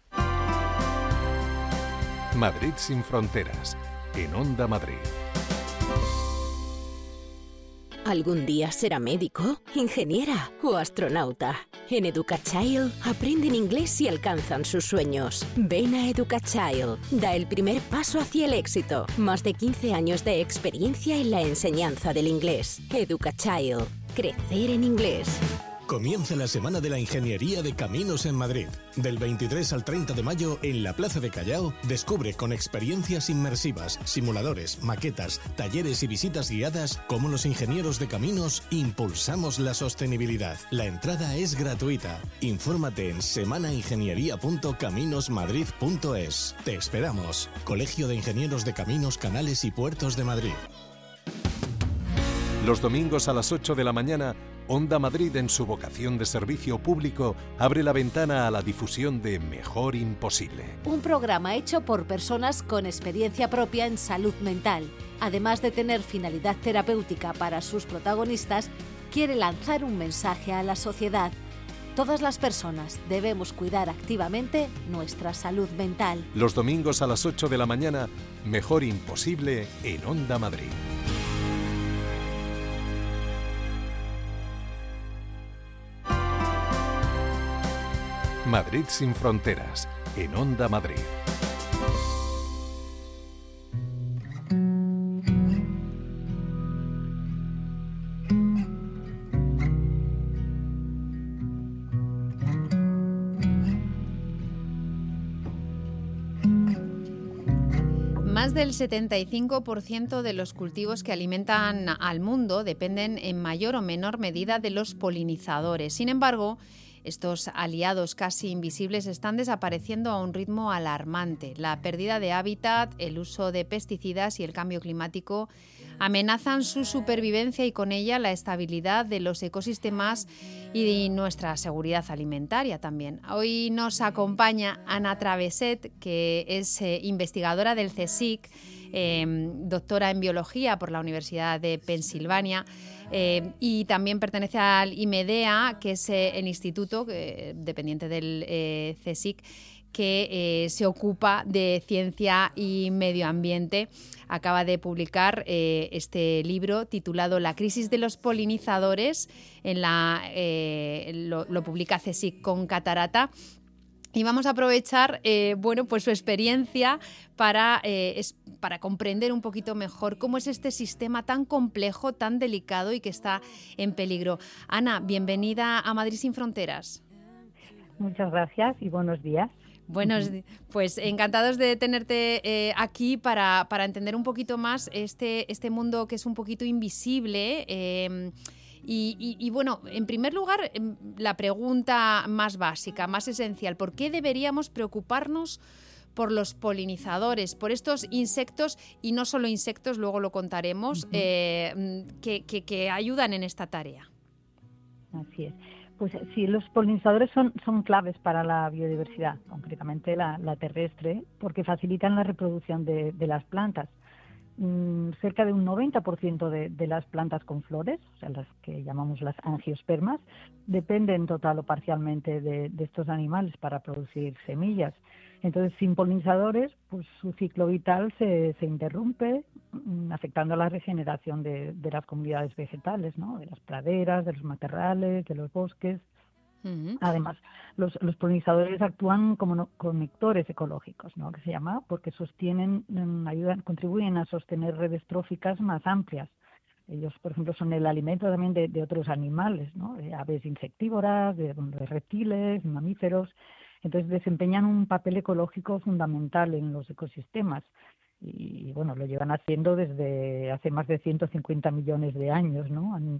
Madrid sin fronteras, en Onda Madrid. ¿Algún día será médico, ingeniera o astronauta? En Educachild aprenden inglés y alcanzan sus sueños. Ven a Educachild, da el primer paso hacia el éxito. Más de quince años de experiencia en la enseñanza del inglés. Educachild, crecer en inglés. Comienza la Semana de la Ingeniería de Caminos en Madrid. Del veintitrés al treinta de mayo, en la Plaza de Callao, descubre con experiencias inmersivas, simuladores, maquetas, talleres y visitas guiadas cómo los ingenieros de caminos impulsamos la sostenibilidad. La entrada es gratuita. Infórmate en semana ingeniería punto caminos madrid punto es. Te esperamos. Colegio de Ingenieros de Caminos, Canales y Puertos de Madrid. Los domingos a las ocho de la mañana, Onda Madrid, en su vocación de servicio público, abre la ventana a la difusión de Mejor Imposible. Un programa hecho por personas con experiencia propia en salud mental. Además de tener finalidad terapéutica para sus protagonistas, quiere lanzar un mensaje a la sociedad. Todas las personas debemos cuidar activamente nuestra salud mental. Los domingos a las ocho de la mañana, Mejor Imposible en Onda Madrid. Madrid sin fronteras, en Onda Madrid. Más Más del setenta y cinco por ciento de los cultivos que alimentan al mundo dependen en mayor o menor medida de los polinizadores. Sin embargo, estos aliados casi invisibles están desapareciendo a un ritmo alarmante. La pérdida de hábitat, el uso de pesticidas y el cambio climático amenazan su supervivencia y con ella la estabilidad de los ecosistemas y nuestra seguridad alimentaria también. Hoy nos acompaña Ana Traveset, que es eh, investigadora del CSIC, eh, doctora en biología por la Universidad de Pensilvania, eh, y también pertenece al IMEDEA, que es eh, el instituto eh, dependiente del eh, CSIC, que eh, se ocupa de ciencia y medio ambiente. Acaba de publicar eh, este libro titulado La crisis de los polinizadores, en la, eh, lo, lo publica CSIC con Catarata. Y vamos a aprovechar eh, bueno, pues su experiencia para, eh, es, para comprender un poquito mejor cómo es este sistema tan complejo, tan delicado y que está en peligro. Ana, bienvenida a Madrid sin Fronteras. Muchas gracias y buenos días. Buenos días. Pues encantados de tenerte eh, aquí para, para entender un poquito más este, este mundo que es un poquito invisible. Eh, y, y, y bueno, en primer lugar, la pregunta más básica, más esencial, ¿por qué deberíamos preocuparnos por los polinizadores, por estos insectos, y no solo insectos, luego lo contaremos, uh-huh. eh, que, que, que ayudan en esta tarea? Así es. Pues sí, los polinizadores son, son claves para la biodiversidad, concretamente la, la terrestre, porque facilitan la reproducción de, de las plantas. Mm, cerca de un noventa por ciento de, de las plantas con flores, o sea, las que llamamos las angiospermas, dependen total o parcialmente de, de estos animales para producir semillas. Entonces, sin polinizadores, pues su ciclo vital se, se interrumpe, afectando a la regeneración de, de las comunidades vegetales, ¿no? De las praderas, de los matorrales, de los bosques. Uh-huh. Además, los, los polinizadores actúan como no, conectores ecológicos, ¿no? Que se llama, porque sostienen, ayudan, contribuyen a sostener redes tróficas más amplias. Ellos, por ejemplo, son el alimento también de, de otros animales, ¿no? De aves insectívoras, de, de reptiles, de mamíferos. Entonces desempeñan un papel ecológico fundamental en los ecosistemas y, bueno, lo llevan haciendo desde hace más de ciento cincuenta millones de años, ¿no? Han,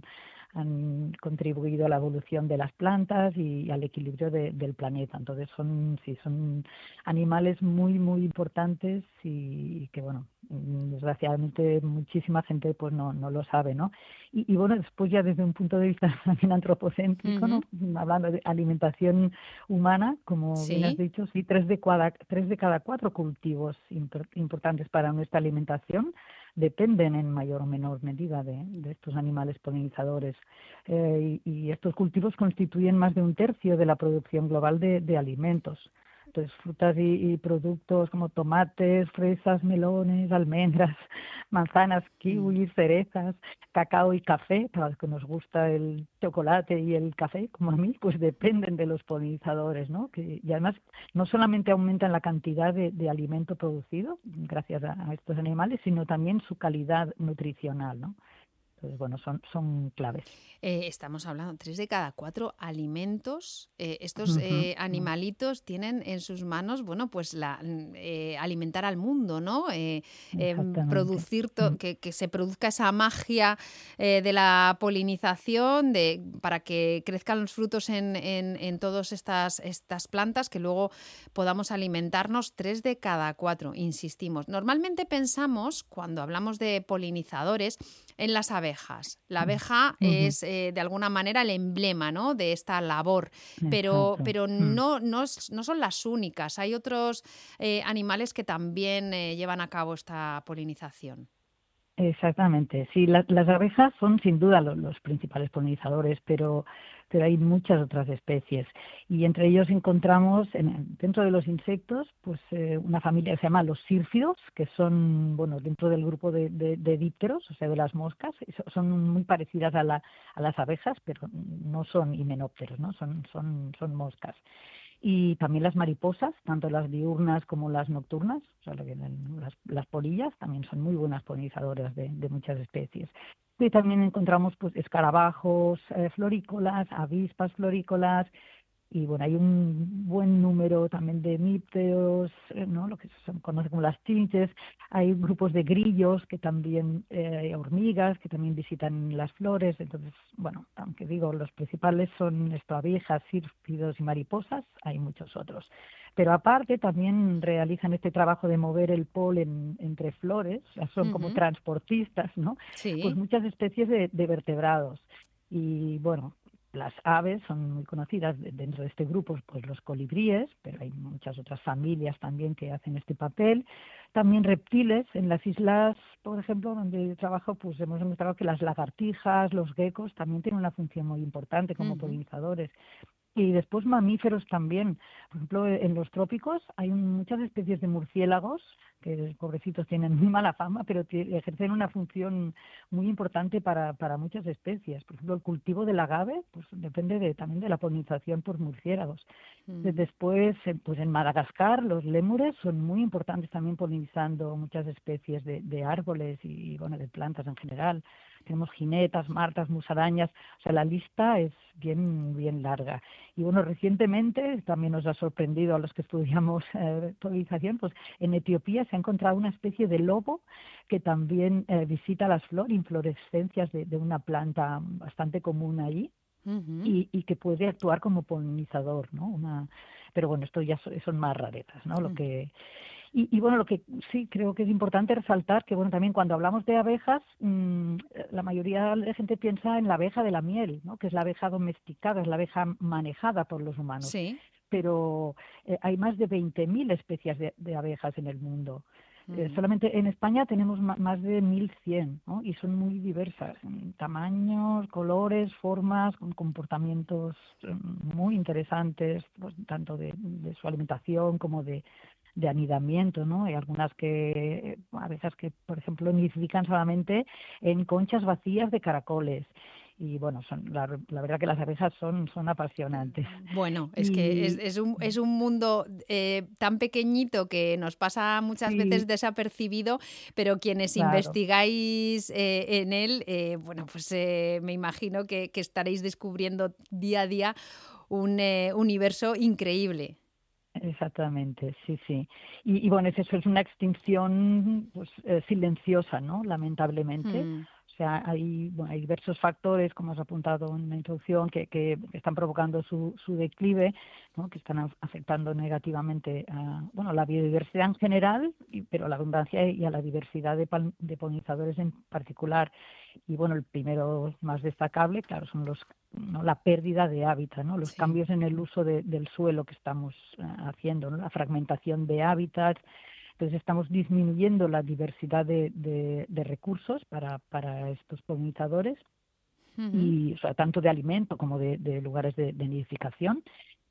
han contribuido a la evolución de las plantas y al equilibrio de, del planeta. Entonces son, sí, son animales muy, muy importantes y, y que, bueno, desgraciadamente muchísima gente pues no, no lo sabe, ¿no? Y, y bueno, después ya desde un punto de vista también antropocéntrico, uh-huh. ¿no? Hablando de alimentación humana, como ¿sí? bien has dicho, sí, tres de cada, tres de cada cuatro cultivos impor- importantes para nuestra alimentación dependen en mayor o menor medida de, de estos animales polinizadores. Eh, y, y estos cultivos constituyen más de un tercio de la producción global de, de alimentos. Entonces, frutas y, y productos como tomates, fresas, melones, almendras, manzanas, kiwis, cerezas, cacao y café, para los que nos gusta el chocolate y el café, como a mí, pues dependen de los polinizadores, ¿no? Que, y además, no solamente aumentan la cantidad de, de alimento producido gracias a, a estos animales, sino también su calidad nutricional, ¿no? Entonces, bueno, son, son claves. Eh, estamos hablando, tres de cada cuatro alimentos, eh, estos uh-huh. eh, animalitos tienen en sus manos, bueno, pues la eh, alimentar al mundo, ¿no? Eh, eh, producir, to- uh-huh. que, que se produzca esa magia eh, de la polinización de, para que crezcan los frutos en, en, en todas estas, estas plantas, que luego podamos alimentarnos. Tres de cada cuatro, insistimos. Normalmente pensamos, cuando hablamos de polinizadores, en las abejas. La abeja uh-huh. es, eh, de alguna manera, el emblema, ¿no? de esta labor, pero, pero no, no, no son las únicas. Hay otros eh, animales que también eh, llevan a cabo esta polinización. Exactamente, sí, la, las abejas son sin duda los, los principales polinizadores, pero, pero hay muchas otras especies y entre ellos encontramos en, dentro de los insectos pues eh, una familia que se llama los sírfidos, que son, bueno, dentro del grupo de, de, de dípteros, o sea, de las moscas, son muy parecidas a, la, a las abejas, pero no son himenópteros, ¿no? Son, son, son moscas. Y también las mariposas, tanto las diurnas como las nocturnas, o sea, las, las polillas también son muy buenas polinizadoras de, de muchas especies. Y también encontramos pues escarabajos eh, florícolas, avispas florícolas, Y bueno, hay un buen número también de hemípteros, eh, ¿no? Lo que se conoce como las chinches. Hay grupos de grillos que también, eh, hormigas que también visitan las flores. Entonces, bueno, aunque digo, los principales son esto, abejas, sírfidos y mariposas, hay muchos otros. Pero aparte también realizan este trabajo de mover el polen entre flores, o sea, son uh-huh. como transportistas, ¿no? Sí. Pues muchas especies de, de vertebrados. Y bueno, las aves son muy conocidas dentro de este grupo, pues los colibríes, pero hay muchas otras familias también que hacen este papel. También reptiles, en las islas, por ejemplo, donde yo trabajo, pues hemos demostrado que las lagartijas, los geckos también tienen una función muy importante como uh-huh. polinizadores. Y después mamíferos también. Por ejemplo, en los trópicos hay muchas especies de murciélagos, que pobrecitos tienen muy mala fama, pero ejercen una función muy importante para, para muchas especies. Por ejemplo, el cultivo del agave pues depende de, también de la polinización por murciélagos. Mm. Después, pues en Madagascar, los lémures son muy importantes también polinizando muchas especies de, de árboles y, bueno, de plantas en general. Tenemos jinetas, martas, musarañas, o sea, la lista es bien, bien larga. Y bueno, recientemente también nos ha sorprendido a los que estudiamos eh, polinización, pues en Etiopía se ha encontrado una especie de lobo que también eh, visita las flores, inflorescencias de, de una planta bastante común allí. Uh-huh. y, y que puede actuar como polinizador, ¿no? Una, pero bueno, esto ya son, son más rarezas, ¿no? Uh-huh. Lo que Y, y bueno, lo que sí creo que es importante resaltar, que bueno, también cuando hablamos de abejas, mmm, la mayoría de la gente piensa en la abeja de la miel, ¿no? Que es la abeja domesticada, es la abeja manejada por los humanos. Sí. Pero eh, hay más de veinte mil especies de, de abejas en el mundo. Eh, solamente en España tenemos ma- más de mil cien, ¿no? Y son muy diversas, en tamaños, colores, formas, con comportamientos eh, muy interesantes, pues, tanto de, de su alimentación como de, de anidamiento, ¿no? Hay algunas que, abejas que, por ejemplo, nidifican solamente en conchas vacías de caracoles. Y bueno, son la, la verdad que las abejas son, son apasionantes. Bueno, es y... que es, es, un, es un mundo eh, tan pequeñito que nos pasa muchas sí. veces desapercibido, pero quienes claro. investigáis eh, en él, eh, bueno, pues eh, me imagino que, que estaréis descubriendo día a día un eh, universo increíble. Exactamente, sí, sí. Y, y bueno, eso es una extinción pues, eh, silenciosa, ¿no? Lamentablemente. Mm. O sea, hay, bueno, hay diversos factores, como os he apuntado en la introducción, que, que están provocando su, su declive, ¿no? Que están afectando negativamente a bueno, la biodiversidad en general, y, pero a la abundancia y a la diversidad de, pal, de polinizadores en particular. Y bueno, el primero más destacable, claro, son los ¿no? la pérdida de hábitat, ¿no? Los sí. cambios en el uso de, del suelo que estamos uh, haciendo, ¿no? La fragmentación de hábitats. Entonces estamos disminuyendo la diversidad de, de, de recursos para, para estos polinizadores, uh-huh. y, o sea, tanto de alimento como de, de lugares de, de nidificación.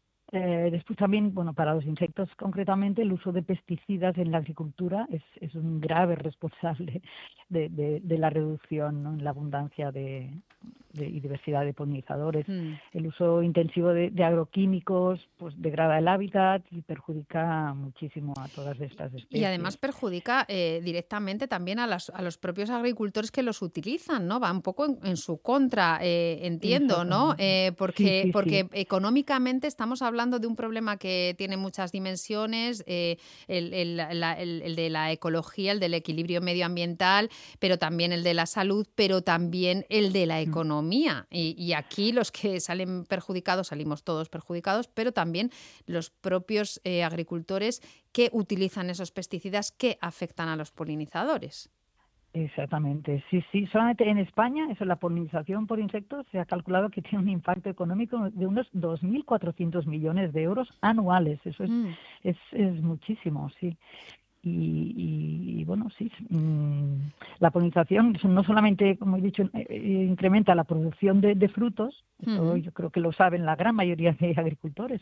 Eh, después también, bueno, para los insectos concretamente, el uso de pesticidas en la agricultura es, es un grave responsable de, de, de la reducción, ¿no? En la abundancia de, de y diversidad de polinizadores. Mm. El uso intensivo de, de agroquímicos pues degrada el hábitat y perjudica muchísimo a todas estas especies. Y además perjudica eh, directamente también a, las, a los propios agricultores que los utilizan, ¿no? Va un poco en, en su contra, eh, entiendo, ¿no? Eh, porque, sí, sí, porque sí. económicamente estamos hablando hablando de un problema que tiene muchas dimensiones, eh, el, el, la, el, el de la ecología, el del equilibrio medioambiental, pero también el de la salud, pero también el de la economía. Y, y aquí los que salen perjudicados, salimos todos perjudicados, pero también los propios eh, agricultores que utilizan esos pesticidas que afectan a los polinizadores. Exactamente, sí, sí. Solamente en España, eso, la polinización por insectos se ha calculado que tiene un impacto económico de unos dos mil cuatrocientos millones de euros anuales. Eso es, mm. es, es muchísimo, sí. Y, y, y bueno, sí, mmm, la polinización no solamente, como he dicho, eh, incrementa la producción de, de frutos, esto uh-huh. yo creo que lo saben la gran mayoría de agricultores,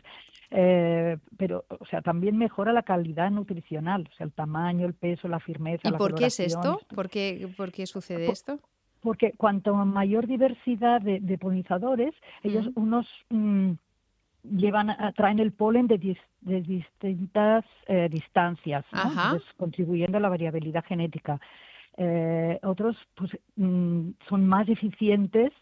eh, pero o sea, también mejora la calidad nutricional, o sea, el tamaño, el peso, la firmeza. ¿Y la por qué es esto? esto. ¿Por qué, por qué sucede por, esto? Porque cuanto mayor diversidad de, de polinizadores, uh-huh. ellos unos... Mmm, llevan traen el polen de, dis, de distintas eh, distancias, ¿no? Entonces, contribuyendo a la variabilidad genética. Eh, otros pues, mm, son más eficientes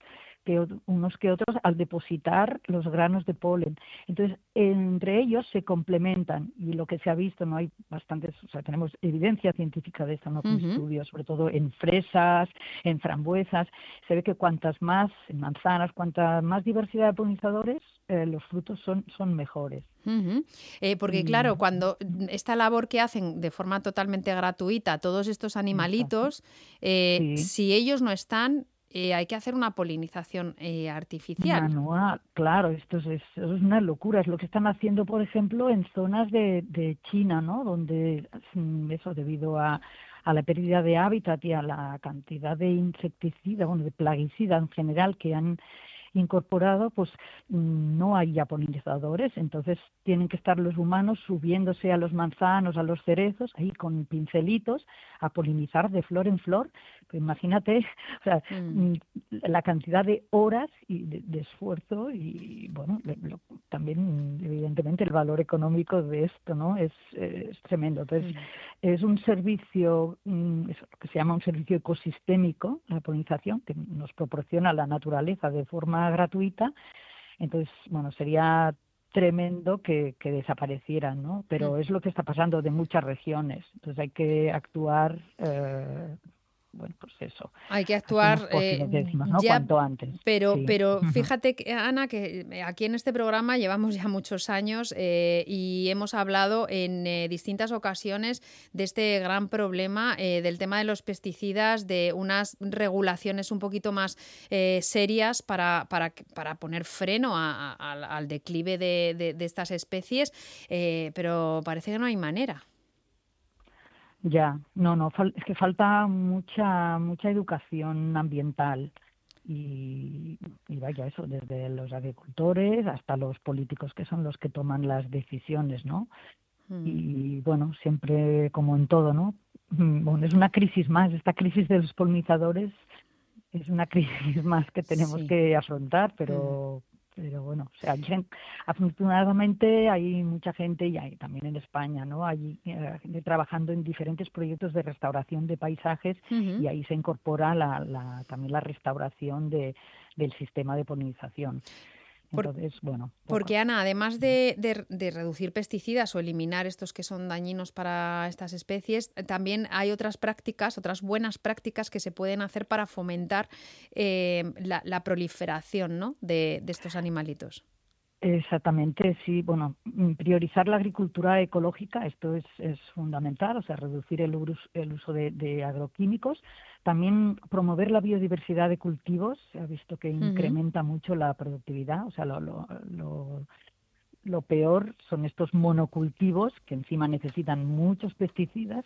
que unos que otros al depositar los granos de polen. Entonces, entre ellos se complementan y lo que se ha visto, no hay bastantes, o sea, tenemos evidencia científica de esto, no con Ujú. estudios, sobre todo en fresas, en frambuesas, se ve que cuantas más, en manzanas, cuanta más diversidad de polinizadores, eh, los frutos son, son mejores. Ujú. Eh, porque Y- claro, cuando esta labor que hacen de forma totalmente gratuita todos estos animalitos, eh, Sí. si ellos no están, eh, hay que hacer una polinización eh, artificial. Manual, claro, esto es, esto es una locura. Es lo que están haciendo, por ejemplo, en zonas de, de China, ¿no? Donde mm, eso, debido a, a la pérdida de hábitat y a la cantidad de insecticida, bueno, de plaguicida en general que han incorporado, pues mm, no hay ya polinizadores, entonces tienen que estar los humanos subiéndose a los manzanos, a los cerezos, ahí con pincelitos, a polinizar de flor en flor. Pues imagínate, o sea, Mm. mm, la cantidad de horas y de, de esfuerzo y, bueno, le- lo- también, evidentemente, el valor económico de esto, ¿no? Es, eh, es tremendo. Entonces, es un servicio, mm, es lo que se llama un servicio ecosistémico, la polinización, que nos proporciona la naturaleza de forma gratuita. Entonces, bueno, sería tremendo que, que desaparecieran, ¿no? Pero Mm. es lo que está pasando de muchas regiones. Entonces hay que actuar, eh, bueno, pues eso. Hay que Hacemos actuar posible, eh, decimos, ¿no? ya, Cuanto antes. pero, Sí. pero Ujú. fíjate, que, Ana, que eh, aquí en este programa llevamos ya muchos años eh, y hemos hablado en eh, distintas ocasiones de este gran problema eh, del tema de los pesticidas, de unas regulaciones un poquito más eh, serias para, para, para poner freno a- a- al, al declive de, de- de estas especies, eh, pero parece que no hay manera. Ya, no, no, fal- es que falta mucha mucha educación ambiental y, y vaya eso, desde los agricultores hasta los políticos que son los que toman las decisiones, ¿no? Mm. Y bueno, siempre como en todo, ¿no? Mm, Bueno, es una crisis más, esta crisis de los polinizadores es una crisis más que tenemos Sí. que afrontar, pero pero bueno, o sea, hay gen- afortunadamente hay mucha gente y hay también en España, ¿no? Hay eh, gente trabajando en diferentes proyectos de restauración de paisajes Ujú. y ahí se incorpora la, la, también la restauración de, del sistema de polinización. Por- Entonces, bueno, poco- Porque, Ana, además de, de- de reducir pesticidas o eliminar estos que son dañinos para estas especies, eh, también hay otras prácticas, otras buenas prácticas que se pueden hacer para fomentar eh, la, la proliferación, ¿no?, de, de estos animalitos. Exactamente, sí. Bueno, mm, priorizar la agricultura ecológica, esto es, es fundamental, o sea, reducir el, urus- el uso de, de agroquímicos. También promover la biodiversidad de cultivos, se ha visto que Ujú. incrementa mucho la productividad, o sea, lo, lo, lo, lo peor son estos monocultivos que encima necesitan muchos pesticidas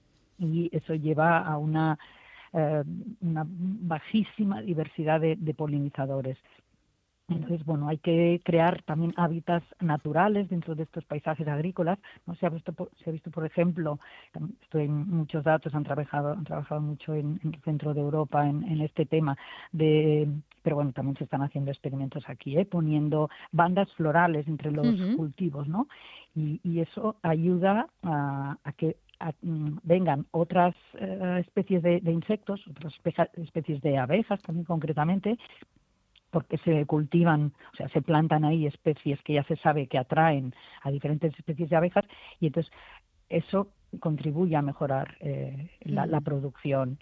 y eso lleva a una, eh, una bajísima diversidad de, de polinizadores. Entonces, bueno, hay que crear también hábitats naturales dentro de estos paisajes agrícolas. No se ha visto, por- se ha visto, por ejemplo, tam- estoy en muchos datos, han trabajado, han trabajado mucho en, en el centro de Europa en, en este tema, de, pero bueno, también se están haciendo experimentos aquí, ¿eh? Poniendo bandas florales entre los Ujú. cultivos, ¿no? Y, y eso ayuda a, a que a- mm, vengan otras eh, especies de, de insectos, otras espeja- especies de abejas también concretamente, porque se cultivan, o sea, se plantan ahí especies que ya se sabe que atraen a diferentes especies de abejas y entonces eso contribuye a mejorar eh, la, la Mm. producción.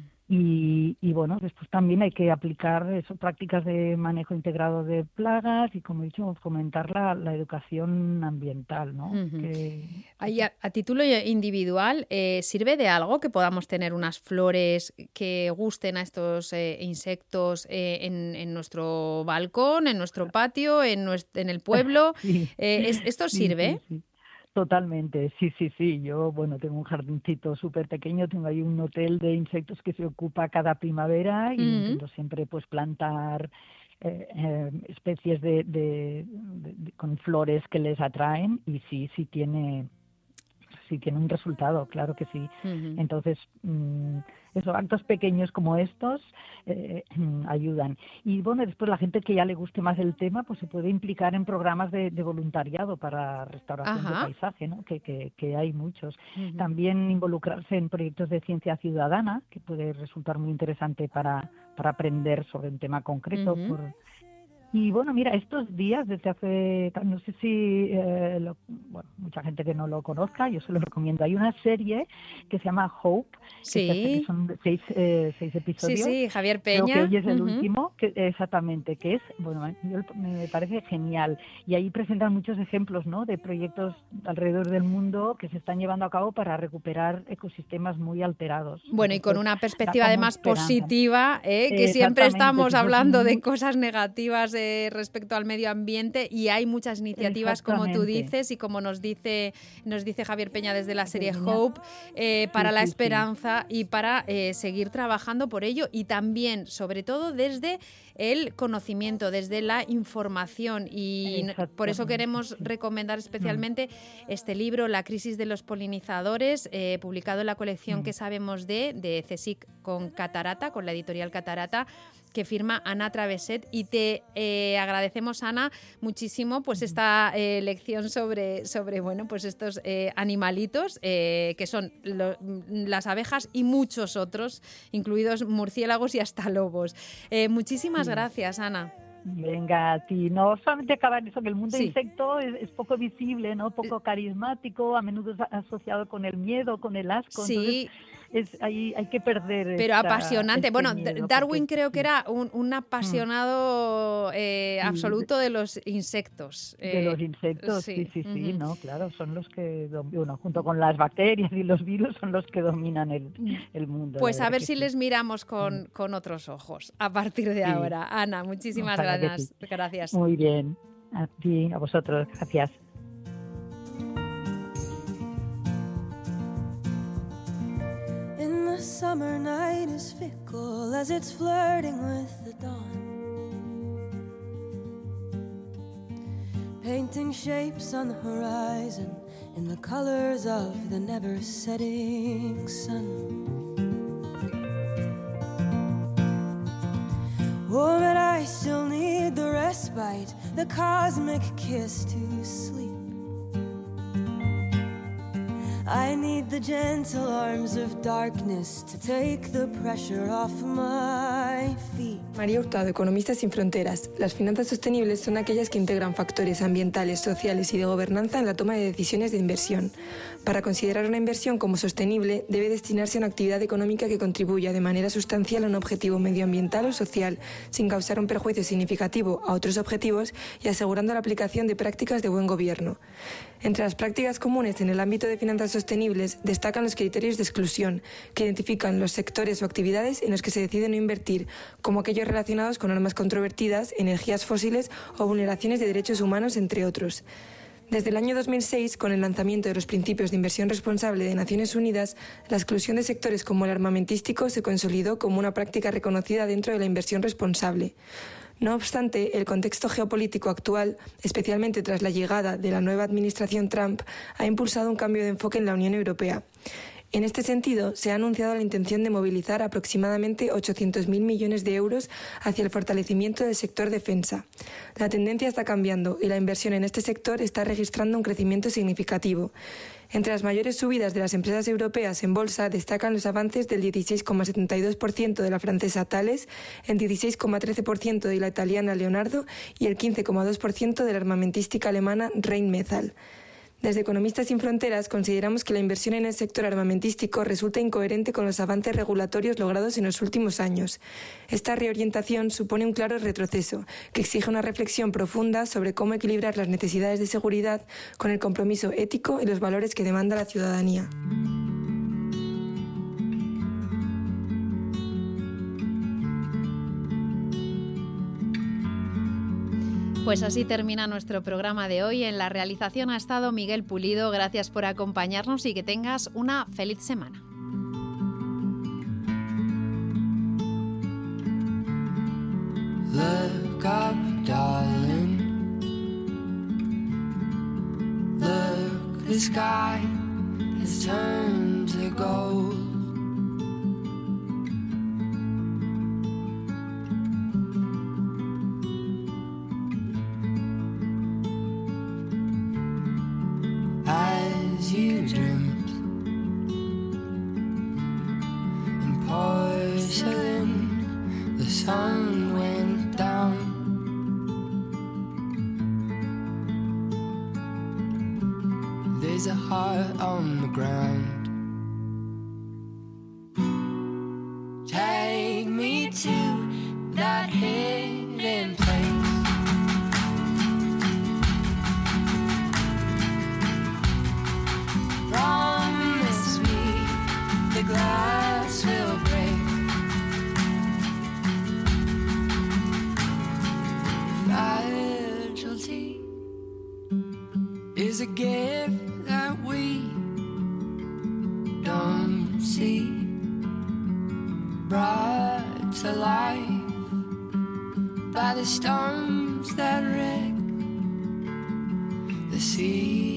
Y, y bueno, después también hay que aplicar eso, prácticas de manejo integrado de plagas y, como he dicho, fomentar la, la educación ambiental, ¿no? Ujú. Que, Ahí, a, a título individual, eh, ¿sirve de algo que podamos tener unas flores que gusten a estos eh, insectos eh, en, en nuestro balcón, en nuestro patio, en, nues- en el pueblo? sí, Eh, ¿es- ¿Esto sí, sirve? sí, sí. Totalmente, sí, sí, sí. Yo, bueno, tengo un jardincito súper pequeño, tengo ahí un hotel de insectos que se ocupa cada primavera y Ujú. intento siempre pues plantar eh, eh, especies de, de- de- de- con flores que les atraen y sí, sí tiene, sí tiene un resultado, claro que sí. Uh-huh. Entonces, mmm, esos actos pequeños como estos eh, ayudan. Y bueno, después la gente que ya le guste más el tema, pues se puede implicar en programas de, de voluntariado para restauración Ajá. de paisaje, ¿no? Que, que, que hay muchos. Uh-huh. También involucrarse en proyectos de ciencia ciudadana, que puede resultar muy interesante para, para aprender sobre un tema concreto. Uh-huh. por Y bueno, mira, estos días, desde hace, no sé si, eh, lo, bueno, mucha gente que no lo conozca, yo se lo recomiendo. Hay una serie que se llama Hope, sí. que, que son seis, eh, seis episodios. Sí, sí, Javier Peña. Creo que hoy es el uh-huh. último, que, exactamente, que es, bueno, me parece genial. Y ahí presentan muchos ejemplos, ¿no?, de proyectos alrededor del mundo que se están llevando a cabo para recuperar ecosistemas muy alterados. Bueno, Entonces, y con una perspectiva además esperanza. positiva, ¿eh? que siempre estamos hablando de cosas negativas eh, respecto al medio ambiente, y hay muchas iniciativas, como tú dices, y como nos dice nos dice Javier Peña desde la serie Hope, eh, para sí, la sí, esperanza sí. y para eh, seguir trabajando por ello, y también, sobre todo, desde el conocimiento, desde la información, y por eso queremos recomendar especialmente mm. este libro, La crisis de los polinizadores, eh, publicado en la colección mm. que sabemos de, de CSIC con Catarata, con la editorial Catarata, que firma Ana Traveset, y te eh, agradecemos, Ana, muchísimo pues esta eh, lección sobre, sobre bueno, pues estos eh, animalitos eh, que son lo, las abejas y muchos otros, incluidos murciélagos y hasta lobos. Eh, muchísimas sí. gracias, Ana. Venga, a ti. No solamente acabar eso, que el mundo sí. insecto es, es poco visible, ¿no? Poco carismático, a menudo es asociado con el miedo, con el asco. Sí. Entonces, es, hay, hay que perder. Pero esta, apasionante. Este bueno, miedo, Darwin porque, creo sí. que era un, un apasionado eh, sí. absoluto de los insectos. De eh, los insectos, sí, sí, sí, sí uh-huh. no, claro, son los que, bueno, junto con las bacterias y los virus, son los que dominan el, el mundo. Pues a ver si sí. les miramos con, uh-huh. con otros ojos a partir de sí. ahora. Ana, muchísimas gracias. Sí. Gracias. Muy bien. A ti, a vosotros. Gracias. In the summer night is fickle as it's flirting with the dawn, painting shapes on the horizon in the colors of the never setting sun. Oh, but I still need the respite, the cosmic kiss to sleep. I need the gentle arms of darkness to take the pressure off my feet. María Hurtado, Economistas sin Fronteras. Las finanzas sostenibles son aquellas que integran factores ambientales, sociales y de gobernanza en la toma de decisiones de inversión. Para considerar una inversión como sostenible, debe destinarse a una actividad económica que contribuya de manera sustancial a un objetivo medioambiental o social, sin causar un perjuicio significativo a otros objetivos y asegurando la aplicación de prácticas de buen gobierno. Entre las prácticas comunes en el ámbito de finanzas sostenibles destacan los criterios de exclusión, que identifican los sectores o actividades en los que se decide no invertir, como aquellos relacionados con armas controvertidas, energías fósiles o vulneraciones de derechos humanos, entre otros. Desde el año dos mil seis, con el lanzamiento de los Principios de Inversión Responsable de Naciones Unidas, la exclusión de sectores como el armamentístico se consolidó como una práctica reconocida dentro de la inversión responsable. No obstante, el contexto geopolítico actual, especialmente tras la llegada de la nueva administración Trump, ha impulsado un cambio de enfoque en la Unión Europea. En este sentido, se ha anunciado la intención de movilizar aproximadamente ochocientos mil millones de euros hacia el fortalecimiento del sector defensa. La tendencia está cambiando y la inversión en este sector está registrando un crecimiento significativo. Entre las mayores subidas de las empresas europeas en bolsa destacan los avances del dieciséis coma setenta y dos por ciento de la francesa Thales, el dieciséis coma trece por ciento de la italiana Leonardo y el quince coma dos por ciento de la armamentística alemana Rheinmetall. Desde Economistas sin Fronteras consideramos que la inversión en el sector armamentístico resulta incoherente con los avances regulatorios logrados en los últimos años. Esta reorientación supone un claro retroceso, que exige una reflexión profunda sobre cómo equilibrar las necesidades de seguridad con el compromiso ético y los valores que demanda la ciudadanía. Pues así termina nuestro programa de hoy. En la realización ha estado Miguel Pulido. Gracias por acompañarnos y que tengas una feliz semana. Look up, darling. Look, the sky turn to gold. As you dreamt in porcelain, the sun went down. There's a heart on the ground. Take me to that hidden place. Promise me the glass will break. Fragility is a gift that we don't see. Brought to life by the storms that wreck the sea.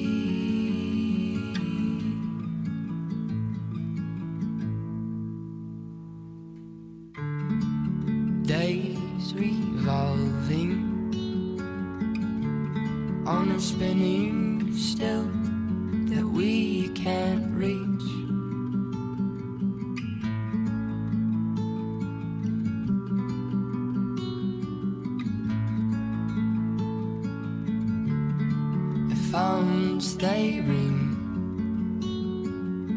Days revolving on a spinning still that we can't reach. The phones they ring,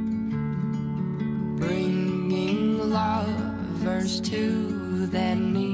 bringing lovers to their knees.